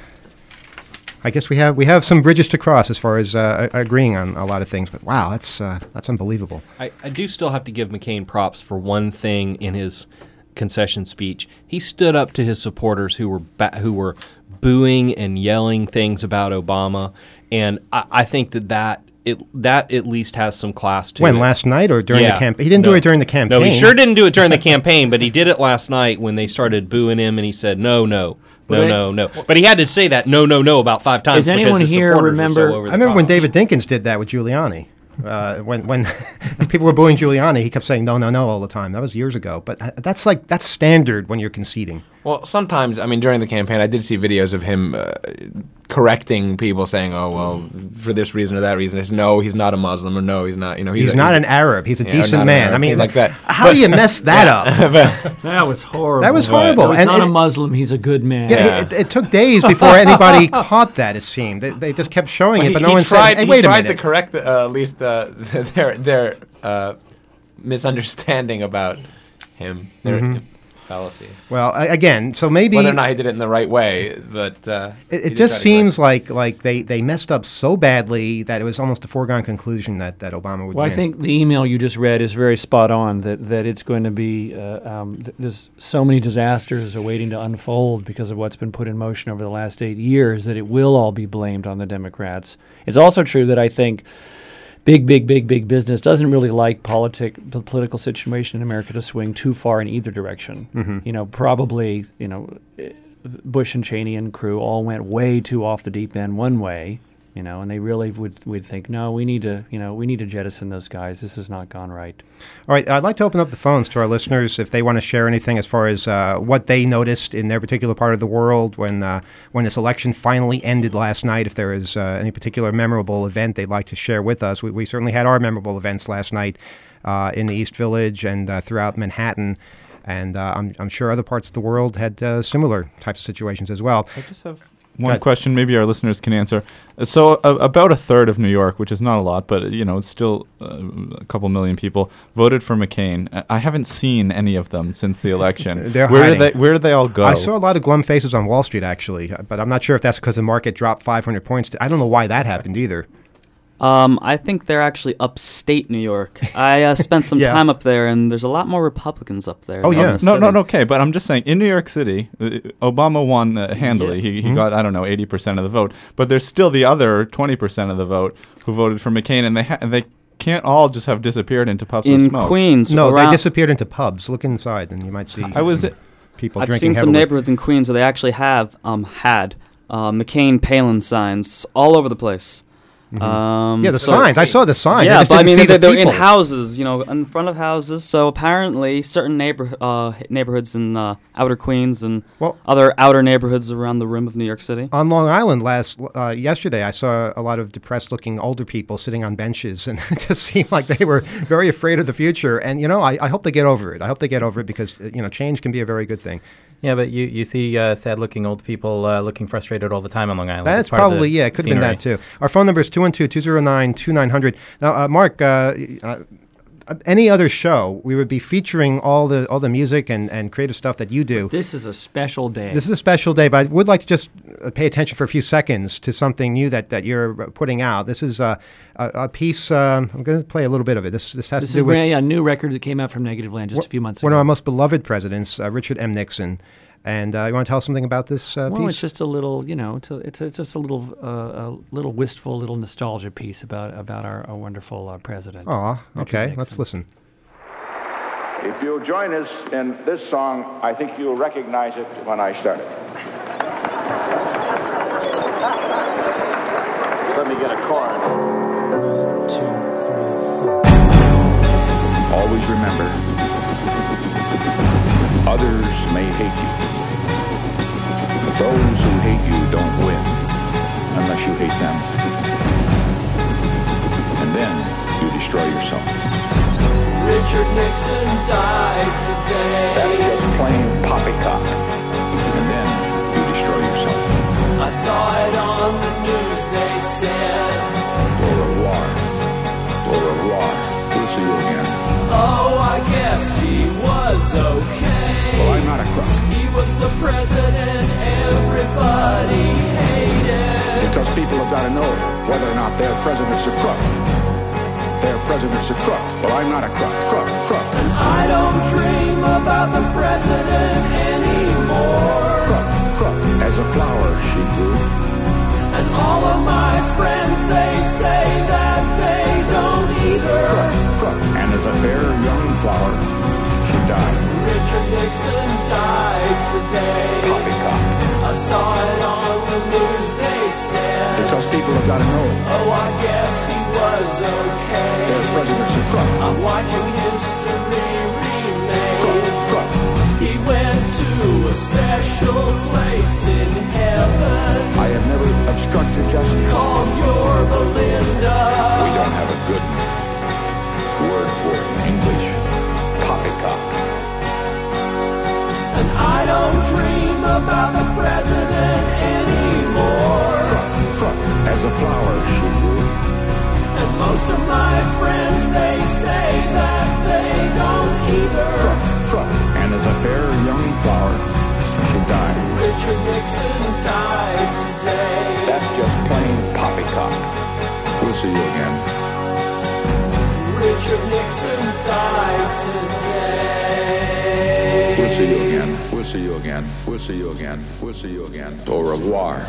I guess we have some bridges to cross as far as agreeing on a lot of things. But wow, that's unbelievable.
I do still have to give McCain props for one thing in his concession speech. He stood up to his supporters who were booing and yelling things about Obama, and I think that that at least has some class to it.
When, last night or during the campaign? He didn't do it during the campaign.
No, he sure didn't do it during the campaign, but he did it last night when they started booing him, and he said, no. But he had to say that no about 5 times.
Does anyone here remember?
I remember when David Dinkins did that with Giuliani. When people were booing Giuliani, he kept saying no all the time. That was years ago. But that's standard when you're conceding.
Well, sometimes, I mean, during the campaign, I did see videos of him correcting people, saying, "Oh, well, for this reason or that reason." It's, no, he's not a Muslim, or no, he's not. You know,
he's not an Arab. He's a decent man. I mean,
like that.
How do you mess that up?
That was horrible.
That was horrible.
He's not a Muslim. He's a good man.
Yeah, it took days before anybody caught that. It seemed they just kept showing it, but no one said, "Hey, wait a minute."
He tried to correct at least their misunderstanding about him. Their fallacy.
Well, again, so maybe
whether or not he did it in the right way, but
it just seems like they messed up so badly that it was almost a foregone conclusion that Obama would win.
I think the email you just read is very spot on. That it's going to be there's so many disasters are waiting to unfold because of what's been put in motion over the last 8 years that it will all be blamed on the Democrats. It's also true that I think big business doesn't really like the political situation in America to swing too far in either direction.
Mm-hmm.
You know, probably, Bush and Cheney and crew all went way too off the deep end one way, and they really would think, no, we need to jettison those guys. This has not gone right.
All right, I'd like to open up the phones to our listeners if they want to share anything as far as what they noticed in their particular part of the world when this election finally ended last night. If there is any particular memorable event they'd like to share with us, we certainly had our memorable events last night in the East Village and throughout Manhattan, and I'm sure other parts of the world had similar types of situations as well.
I just have one question maybe our listeners can answer. So about a third of New York, which is not a lot, but it's still a couple million people, voted for McCain. I haven't seen any of them since the election. Where did they all go?
I saw a lot of glum faces on Wall Street, actually, but I'm not sure if that's because the market dropped 500 points. I don't know why that happened either.
I think they're actually upstate New York. I spent some time up there, and there's a lot more Republicans up there.
Oh, yeah.
No, okay, but I'm just saying, in New York City, Obama won handily. He got, 80% of the vote. But there's still the other 20% of the vote who voted for McCain, and they can't all just have disappeared into puffs of smoke.
In Queens.
No, they disappeared into pubs. Look inside, and you might see people
I've
drinking
seen some
heavily.
neighborhoods in Queens where they actually have had McCain-Palin signs all over the place.
Mm-hmm. Signs. I saw the signs.
Yeah, but I mean, they're in
people.
houses, in front of houses. So apparently, certain neighborhoods in outer Queens and other outer neighborhoods around the rim of New York City.
On Long Island yesterday, I saw a lot of depressed-looking older people sitting on benches, and it just seemed like they were very afraid of the future. And I hope they get over it. I hope they get over it because change can be a very good thing.
Yeah, but you see sad-looking old people looking frustrated all the time on Long Island.
That's probably, it could have been that too. Our phone number is 212-209-2900. Now, Mark, any other show, we would be featuring all the music and creative stuff that you do.
This is a special day.
This is a special day, but I would like to just pay attention for a few seconds to something new that you're putting out. This is a piece. I'm going to play a little bit of it. This has to do with
a new record that came out from Negative Land just a few months ago.
One of our most beloved presidents, Richard M. Nixon. And you want to tell us something about this piece?
Well, it's just a little, it's just a little wistful, little nostalgia piece about our wonderful president.
Oh, okay. Let's listen.
If you'll join us in this song, I think you'll recognize it when I start it. Let me get a chord.
1, 2, 3, 4.
Always remember, others may hate you. Those who hate you don't win unless you hate them. And then you destroy yourself.
Richard Nixon died today.
That's just plain poppycock. And then you destroy yourself.
I saw it on the news, they said.
Au revoir. Au revoir. We'll see you again.
Oh, I guess he was okay.
Well, I'm not a crook.
He was the president everybody hated.
Because people have got to know whether or not their president's a crook. Their president's a crook. Well, I'm not a crook. Crook.
And I don't dream about the president anymore.
Crook. As a flower she grew.
And all of my friends, they say that
flower should die.
Richard Nixon died today.
Poppycock.
I saw it on the news, they said.
Because people have got to know
Oh, I guess he was okay.
their presidency from.
I'm watching history remake.
From.
He went to a special place in heaven.
I have never obstructed justice.
Called Yorba Linda.
We don't have a good word for it in English. Poppycock.
And I don't dream about the president anymore.
As a flower should do.
And most of my friends, they say that they don't either.
And as a fair young flower should die.
Richard Nixon died today.
That's just plain poppycock. We'll see you again.
Richard Nixon died today.
We'll see you again. We'll see you again. We'll see you again. We'll see you again. Au revoir.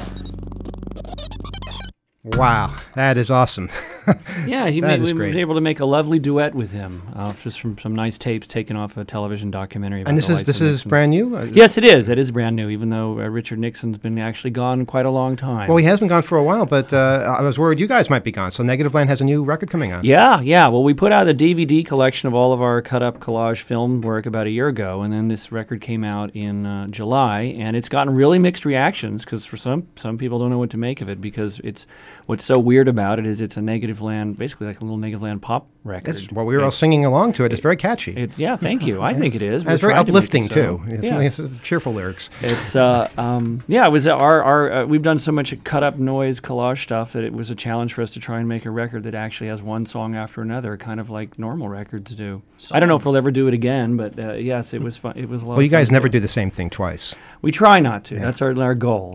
Wow, that is awesome.
Yeah, we were able to make a lovely duet with him, just from some nice tapes taken off a television documentary. About
And
the life
this
of
is
Nixon.
brand new?
Yes, it is. It is brand new, even though Richard Nixon's been actually gone quite a long time.
Well, he has been gone for a while, but I was worried you guys might be gone. So Negative Land has a new record coming out.
Yeah. Well, we put out a DVD collection of all of our cut-up collage film work about a year ago, and then this record came out in July, and it's gotten really mixed reactions because for some people don't know what to make of it because it's what's so weird about it is it's a Negative Land, basically like a little Negative Land pop record.
Well, we were all singing along to it. It's very catchy.
Yeah, thank you. I think it is.
And it's
We're
very
trying to make
uplifting
it so.
too. It's,
Yes.
it's cheerful lyrics.
It's it was our we've done so much cut up noise collage stuff that it was a challenge for us to try and make a record that actually has one song after another, kind of like normal records do. I don't know if we'll ever do it again, but yes, it was fun. It was a lot.
Well, you
of fun
guys
to
never
do.
do the same thing twice.
We try not to.
Yeah.
That's our goal.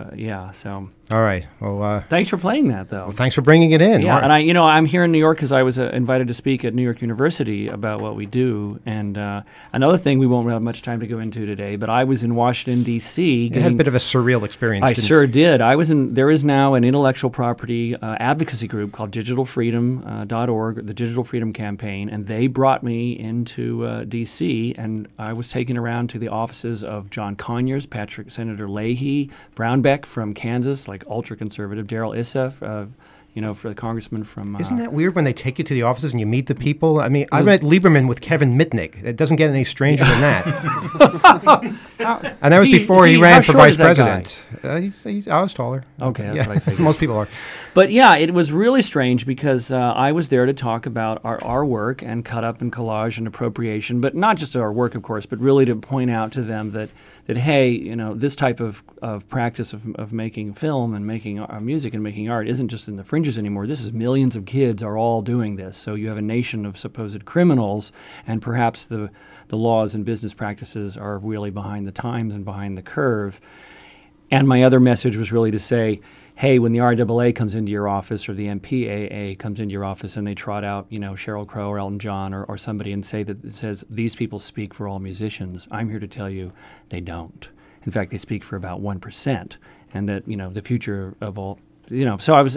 So.
All right. Well,
thanks for playing that, though.
Well, thanks for bringing it in.
Yeah,
Mark.
and I'm here in New York because I was invited to speak at New York University about what we do. And another thing we won't have much time to go into today, but I was in Washington D.C.
You had a bit of a surreal experience.
I
didn't
sure did. There is now an intellectual property advocacy group called digitalfreedom.org, the Digital Freedom Campaign, and they brought me into D.C., and I was taken around to the offices of John Conyers, Senator Leahy, Brownback from Kansas, like ultra-conservative, Darrell Issa, for the congressman from...
Isn't that weird when they take you to the offices and you meet the people? I mean, I met Lieberman with Kevin Mitnick. It doesn't get any stranger than that. And that was before he ran for vice president. I was taller.
Okay, that's what I figured.
Most people are.
But yeah, it was really strange because I was there to talk about our work and cut up and collage and appropriation, but not just our work, of course, but really to point out to them that hey, this type of practice of making film and making music and making art isn't just in the fringes anymore. This is millions of kids are all doing this. So you have a nation of supposed criminals, and perhaps the laws and business practices are really behind the times and behind the curve. And my other message was really to say, hey, when the RAAA comes into your office or the MPAA comes into your office and they trot out, Sheryl Crow or Elton John or somebody and say that it says these people speak for all musicians, I'm here to tell you they don't. In fact, they speak for about 1%, and that the future of all, So I was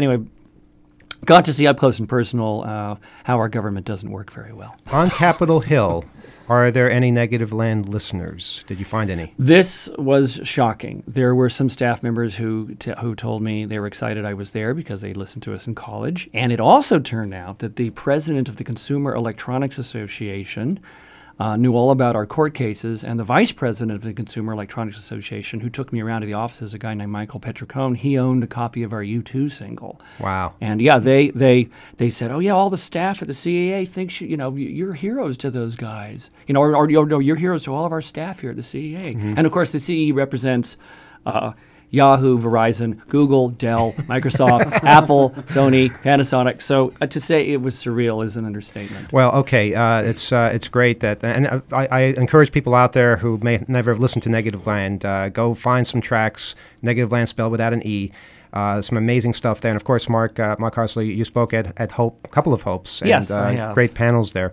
got to see up close and personal how our government doesn't work very well.
On Capitol Hill, are there any Negative Land listeners? Did you find any?
This was shocking. There were some staff members who told me they were excited I was there because they listened to us in college. And it also turned out that the president of the Consumer Electronics Association knew all about our court cases, and the vice president of the Consumer Electronics Association, who took me around to the offices, a guy named Michael Petricone, he owned a copy of our U2 single.
Wow.
And yeah, they said, oh yeah, all the staff at the CAA thinks you're heroes to those guys, or you're heroes to all of our staff here at the CAA.
Mm-hmm.
And of course, the CAA represents Yahoo, Verizon, Google, Dell, Microsoft, Apple, Sony, Panasonic. So to say it was surreal is an understatement.
Well, okay, it's great that, and I encourage people out there who may never have listened to Negative Land, go find some tracks. Negative Land spelled without an E. Some amazing stuff there, and of course, Mark Harsley, you spoke at Hope, a couple of Hopes, and
yes, I have.
Great panels there.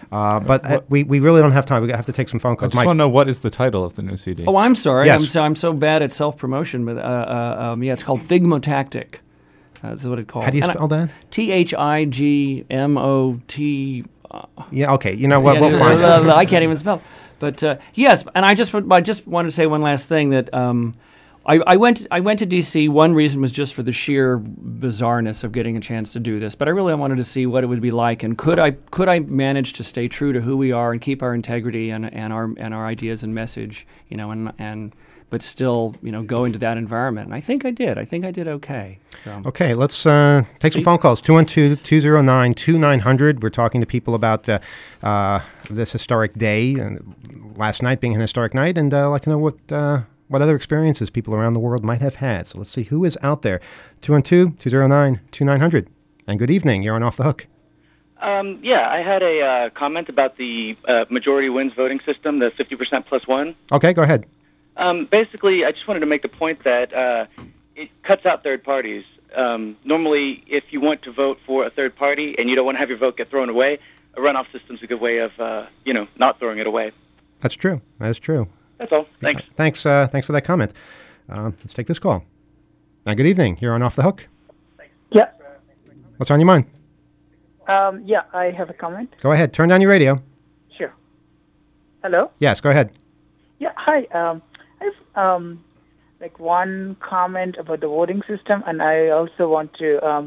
But we really don't have time. We have to take some phone
I
calls.
just want to know, what is the title of the new CD?
Oh, I'm sorry.
Yes.
I'm so bad at self-promotion, but it's called Thigmotactic. That's what it's called.
How do you spell that?
Thigmotactic.
Yeah, okay. You know what?
Yeah,
We'll find out.
I can't even spell. But yes, and I just wanted to say one last thing that I went to D.C. One reason was just for the sheer bizarreness of getting a chance to do this. But I really wanted to see what it would be like, and could I manage to stay true to who we are and keep our integrity and our ideas and message, you know, and but still, you know, go into that environment. And I think I did. I think I did okay. So.
Okay, let's take some phone calls. 212-209-2900. We're talking to people about this historic day, last night being an historic night, and I'd like to know what other experiences people around the world might have had. So let's see who is out there. 212-209-2900. And good evening. You're on Off the Hook.
Yeah, I had a comment about the majority wins voting system, the 50% plus one.
Okay, go ahead.
Basically, I just wanted to make the point that it cuts out third parties. Normally, if you want to vote for a third party and you don't want to have your vote get thrown away, a runoff system's a good way of, not throwing it away.
That's true. That is true.
That's all. Thanks.
Thanks for that comment. Let's take this call. Now, good evening. You're on Off the Hook.
Yeah.
What's on your mind?
Yeah, I have a comment.
Go ahead. Turn down your radio.
Sure. Hello?
Yes, go ahead.
Yeah, hi. I have one comment about the voting system, and I also want to,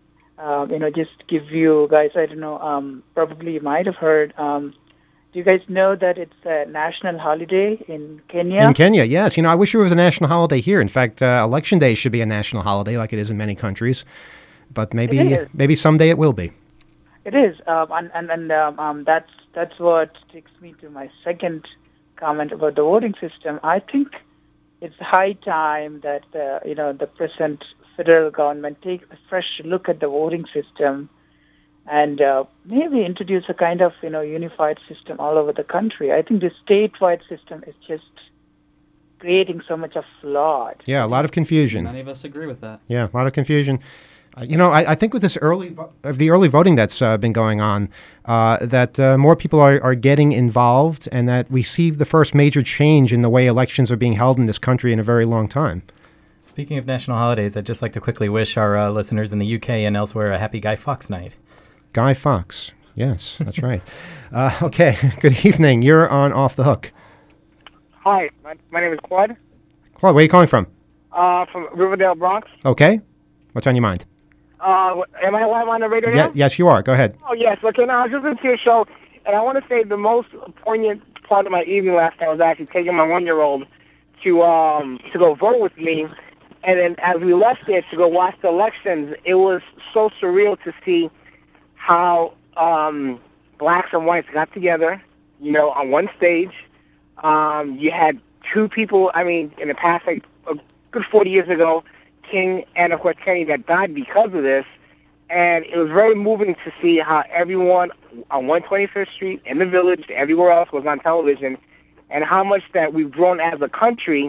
just give you guys, I don't know, probably you might have heard, do you guys know that it's a national holiday in Kenya?
In Kenya, yes. You know, I wish it was a national holiday here. In fact, Election Day should be a national holiday like it is in many countries. But maybe someday it will be.
It is, that's what takes me to my second comment about the voting system. I think it's high time that the present federal government take a fresh look at the voting system and maybe introduce a kind of unified system all over the country. I think the statewide system is just creating so much of flawed.
Yeah, a lot of confusion.
Many of us agree with that.
Yeah, a lot of confusion. I think with this the early voting that's been going on, that more people are getting involved, and that we see the first major change in the way elections are being held in this country in a very long time.
Speaking of national holidays, I'd just like to quickly wish our listeners in the UK and elsewhere a happy Guy Fawkes night.
Guy Fawkes. Yes, that's right. Okay, good evening. You're on Off the Hook.
Hi, my name is Claude.
Claude, where are you calling from?
From Riverdale, Bronx.
Okay. What's on your mind?
Am I live on the radio now?
Yes, you are. Go ahead.
Oh, yes. Okay, now I was just listening to your show, and I want to say the most poignant part of my evening last night was actually taking my 1-year-old to go vote with me. And then as we left there to go watch the elections, it was so surreal to see how blacks and whites got together, on one stage. You had two people, in the past, like a good 40 years ago, King and, of course, Kennedy, that died because of this. And it was very moving to see how everyone on 125th Street, in the Village, everywhere else was on television, and how much that we've grown as a country.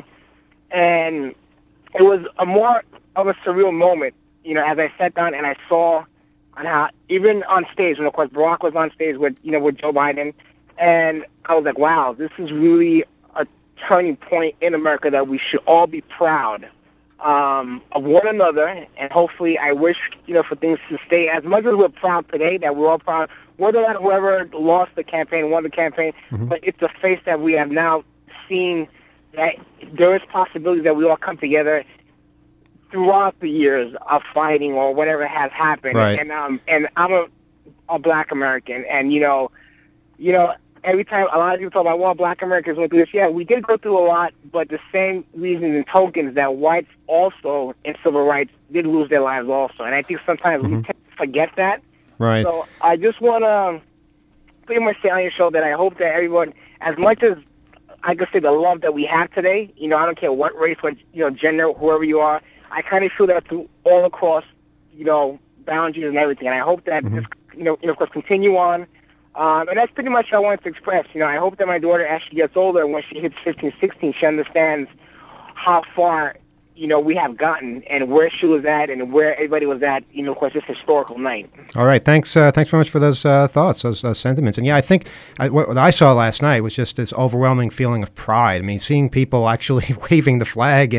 And it was a more of a surreal moment, as I sat down and I saw on how, even on stage, when, of course, Barack was on stage with Joe Biden, and I was like, wow, this is really a turning point in America that we should all be proud of one another, and hopefully I wish, for things to stay as much as we're proud today, that we're all proud, whether or not whoever lost the campaign, won the campaign, but it's a face that we have now seen that there is possibility that we all come together throughout the years of fighting or whatever has happened.
Right.
And I'm a black American, and every time a lot of people talk about, well, black Americans went through this. Yeah, we did go through a lot, but the same reasons and tokens that whites also in civil rights did lose their lives also. And I think sometimes we tend to forget that.
Right.
So I just want to pretty much say on your show that I hope that everyone, as much as I could say the love that we have today, I don't care what race, what gender, whoever you are, I kind of feel that through all across, boundaries and everything. And I hope that this, of course, continue on. And that's pretty much what I wanted to express. I hope that my daughter, as she gets older, when she hits 15, 16, she understands how far, we have gotten and where she was at and where everybody was at, of course, this historical night.
All right. Thanks very much for those thoughts, those sentiments. And yeah, I think what I saw last night was just this overwhelming feeling of pride. I mean, seeing people actually waving the flag and,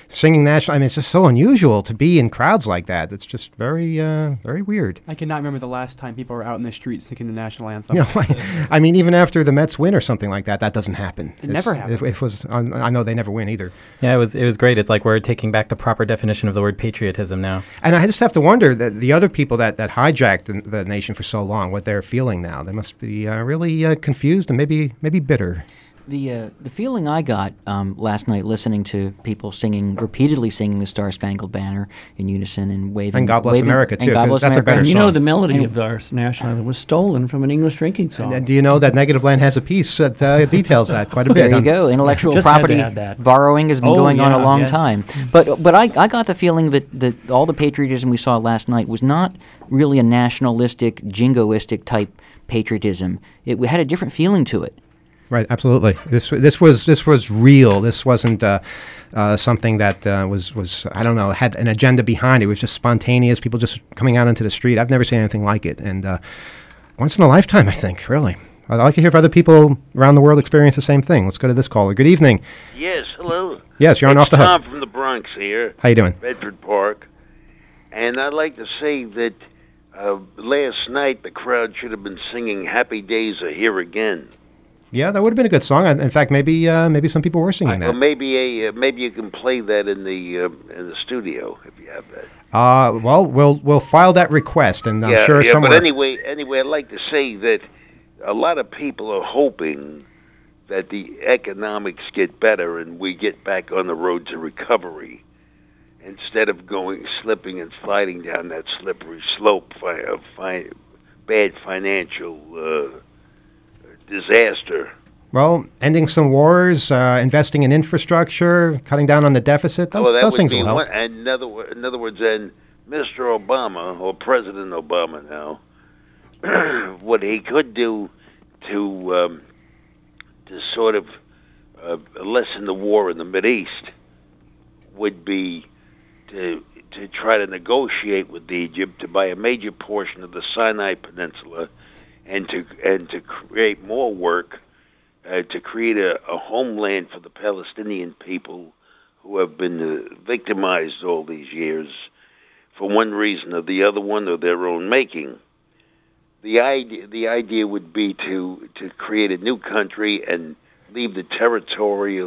singing national. I mean, it's just so unusual to be in crowds like that. It's just very, very weird.
I cannot remember the last time people were out in the street singing the national anthem.
You know, I mean, even after the Mets win or something like that, that doesn't happen.
It never happens.
It was. I know they never win either.
Yeah, it was great. It's like we're taking back the proper definition of the word patriotism now.
And I just have to wonder that the other people that hijacked the nation for so long, what they're feeling now. They must be really confused and maybe bitter.
The feeling I got last night listening to people repeatedly singing the Star Spangled Banner in unison and waving.
And God Bless America, too,
And God
'cause
Bless
that's a
America.
better
And you
song.
know the melody of our national anthem was stolen from an English drinking song.
And do you know that Negative Land has a piece that details that quite a bit?
There you go. Intellectual
Just had to
property
add that.
borrowing has been going on a long
yes.
time. But I got the feeling that all the patriotism we saw last night was not really a nationalistic, jingoistic type patriotism. It had a different feeling to it.
Right, absolutely. This was real. This wasn't something that was I don't know, had an agenda behind it. It was just spontaneous. People just coming out into the street. I've never seen anything like it, and once in a lifetime, I think. Really, I'd like to hear if other people around the world experience the same thing. Let's go to this caller. Good evening.
Yes, hello.
Yes, you're on Off the Hook.
Tom from the Bronx here.
How you doing?
Bedford Park. And I'd like to say that last night the crowd should have been singing "Happy Days Are Here Again."
Yeah, that would have been a good song. In fact, maybe some people were singing
Or
that.
maybe you can play that in the studio if you have that.
Well, we'll file that request, and I'm sure somewhere.
But anyway, I'd like to say that a lot of people are hoping that the economics get better and we get back on the road to recovery, instead of slipping and sliding down that slippery slope of bad financial disaster.
Well, ending some wars, investing in infrastructure, cutting down on the deficit, those things will help.
And in other words, then Mr. Obama, or President Obama now, what he could do to sort of lessen the war in the Mideast would be to try to negotiate with Egypt to buy a major portion of the Sinai Peninsula, and to create more work, to create a homeland for the Palestinian people who have been victimized all these years for one reason or the other one, or their own making. The idea would be to create a new country and leave the territory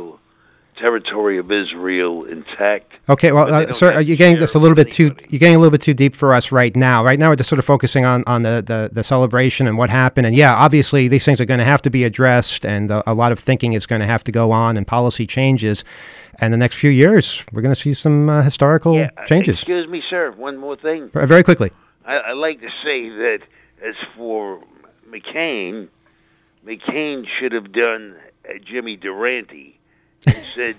of Israel intact.
Okay, well, sir, you're getting just a little bit too. You're getting a little bit too deep for us right now. Right now, we're just sort of focusing on the celebration and what happened. And yeah, obviously, these things are going to have to be addressed, and a lot of thinking is going to have to go on, and policy changes. And the next few years, we're going to see some historical changes.
Excuse me, sir. One more thing.
Very quickly.
I like to say that as for McCain should have done Jimmy Durante and said,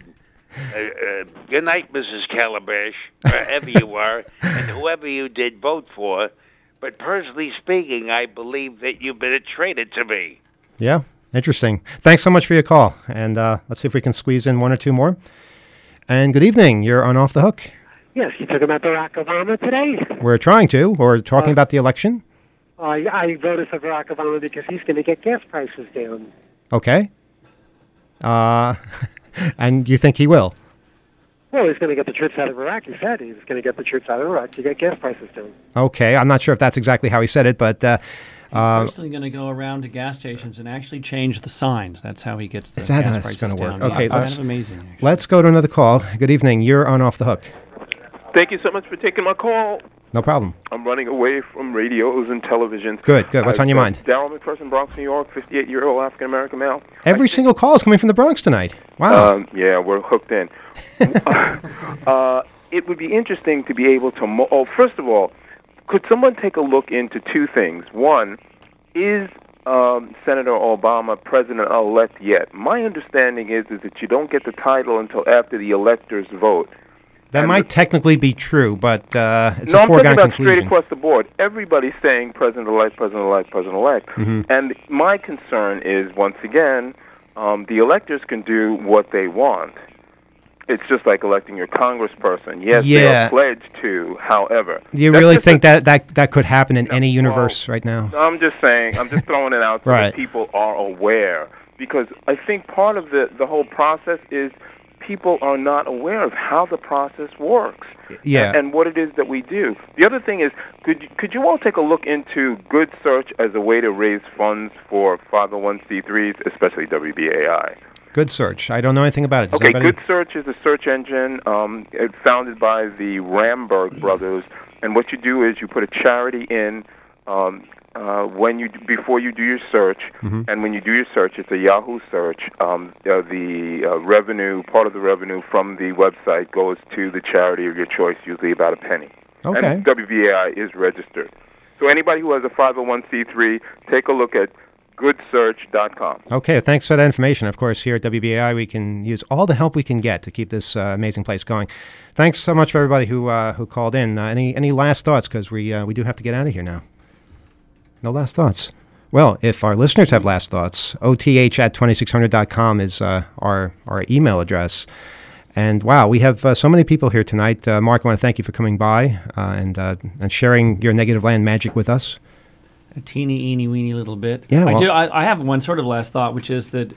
good night, Mrs. Calabash, wherever you are, and whoever you did vote for. But personally speaking, I believe that you've been a traitor to me.
Yeah, interesting. Thanks so much for your call. And let's see if we can squeeze in one or two more. And good evening. You're on Off the Hook.
Yes, you talking about Barack Obama today?
We're trying to, or talking about the election.
I voted for Barack Obama because he's going to get gas prices down.
Okay. And you think he will?
Well, he's going to get the troops out of Iraq. He said he's going to get the troops out of Iraq to get gas prices down.
Okay, I'm not sure if that's exactly how he said it, but...
personally going to go around to gas stations and actually change the signs. That's how he gets the
is that
gas
how
prices
it's going to
down.
work? Okay,
Yeah, kind of amazing.
Let's go to another call. Good evening. You're on Off the Hook.
Thank you so much for taking my call.
No problem.
I'm running away from radios and televisions.
Good. What's on your mind?
Darryl McPherson, Bronx, New York, 58-year-old African-American male.
Every single call is coming from the Bronx tonight. Wow.
Yeah, we're hooked in. It would be interesting to be able to... first of all, could someone take a look into two things? One, is Senator Obama president-elect yet? My understanding is that you don't get the title until after the electors vote.
That might technically be true, but it's
I'm
a
talking
foregone
about straight
conclusion.
across the board. Everybody's saying president-elect, president-elect, president-elect.
Mhm.
And my concern is, once again, the electors can do what they want. It's just like electing your congressperson. Yes, they
Yeah.
are pledged to, however.
Do you
That's
really
just
think that could happen in any universe right now?
I'm just saying, I'm just throwing it out so
Right.
that people are aware. Because I think part of the whole process is people are not aware of how the process works.
Yeah.
And what it is that we do. The other thing is, could you all take a look into Good Search as a way to raise funds for 501c3s, especially WBAI?
Good Search. I don't know anything about it. Does
Okay,
anybody-
Good Search is a search engine. It's founded by the Ramberg brothers, and what you do is you put a charity in before you do your search,
Mhm.
and when you do your search, it's a Yahoo search. The revenue, part of the revenue from the website goes to the charity of your choice, usually about a penny.
Okay.
And WBAI is registered. So anybody who has a 501c3, take a look at goodsearch.com.
Okay, thanks for that information. Of course, here at WBAI, we can use all the help we can get to keep this amazing place going. Thanks so much for everybody who called in. Any last thoughts? Because we do have to get out of here now. No last thoughts. Well, if our listeners have last thoughts, oth@2600.com is our email address. And wow, we have so many people here tonight. Mark, I want to thank you for coming by and sharing your Negative Land magic with us.
A teeny, weeny little bit.
Yeah,
I
well-
do. I have one sort of last thought, which is that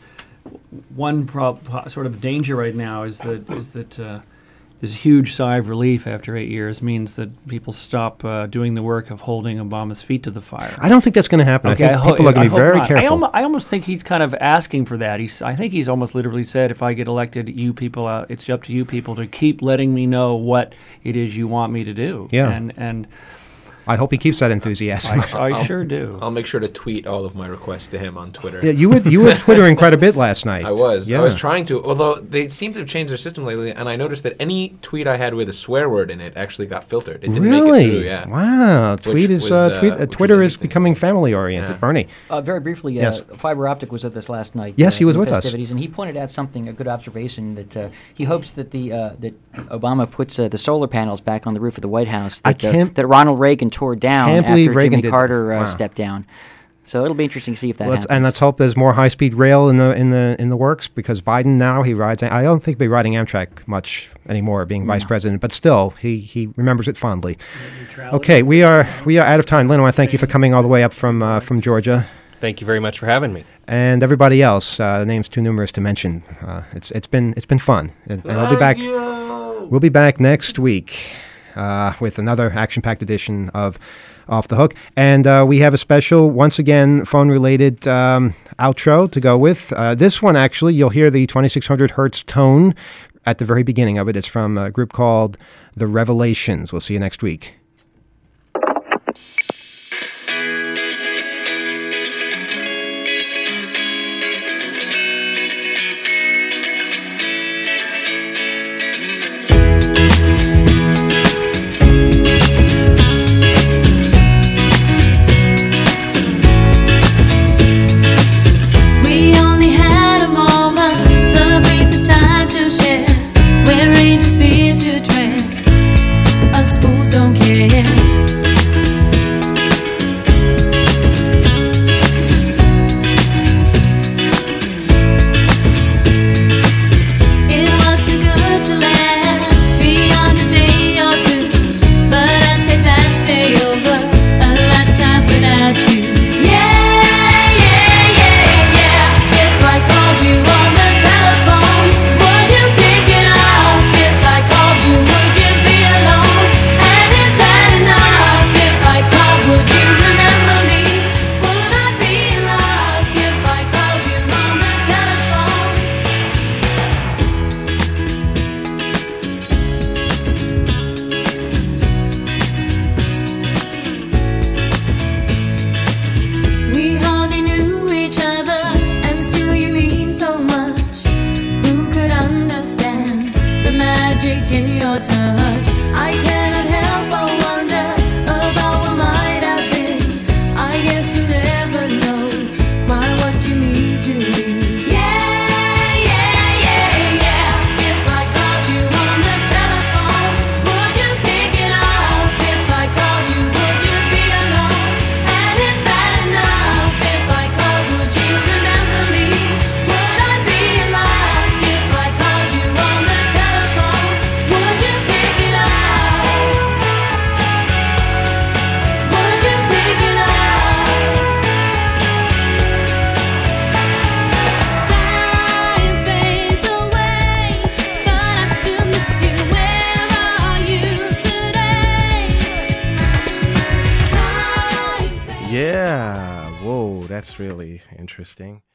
one sort of danger right now is that this huge sigh of relief after 8 years means that people stop doing the work of holding Obama's feet to the fire.
I don't think that's going to happen.
Okay,
I think people are going to be very careful.
I almost think he's kind of asking for that. I think he's almost literally said, if I get elected, you people, it's up to you people to keep letting me know what it is you want me to do.
Yeah.
And
I hope he keeps that enthusiasm.
I sure do.
I'll make sure to tweet all of my requests to him on Twitter.
Yeah, you were twittering quite a bit last night.
I was.
Yeah.
I was trying to, although they seem to have changed their system lately, and I noticed that any tweet I had with a swear word in it actually got filtered. It didn't make it
Really?
through, yeah.
Wow.
Which
Tweet is
was
Twitter is becoming family oriented. Bernie.
Very briefly,
Yes.
Fiber Optic was at this last night.
Yes, he was
in
with us.
festivities, and he pointed out a good observation that he hopes that that Obama puts the solar panels back on the roof of the White House
I
that,
can't-
that Ronald Reagan tore down
Can't
after
believe Reagan
Jimmy
did-
Carter
wow.
stepped down. So it'll be interesting to see if that
Let's,
happens.
and let's hope there's more high-speed rail in the works, because Biden now he rides. I don't think he'll be riding Amtrak much anymore, being vice president. But still, he remembers it fondly. Okay, we are out of time. Lynn, I want to thank you for coming all the way up from Georgia.
Thank you very much for having me.
And everybody else, names too numerous to mention. It's been fun, and we'll be back. We'll be back next week with another action-packed edition of Off the Hook, and we have a special, once again, phone-related outro to go with. This one, actually, you'll hear the 2600 hertz tone at the very beginning of it. It's from a group called The Revelations. We'll see you next week.
We only had a moment, the briefest time to share, where ages fear to tread. Us fools don't care.
Yeah. Whoa, that's really interesting.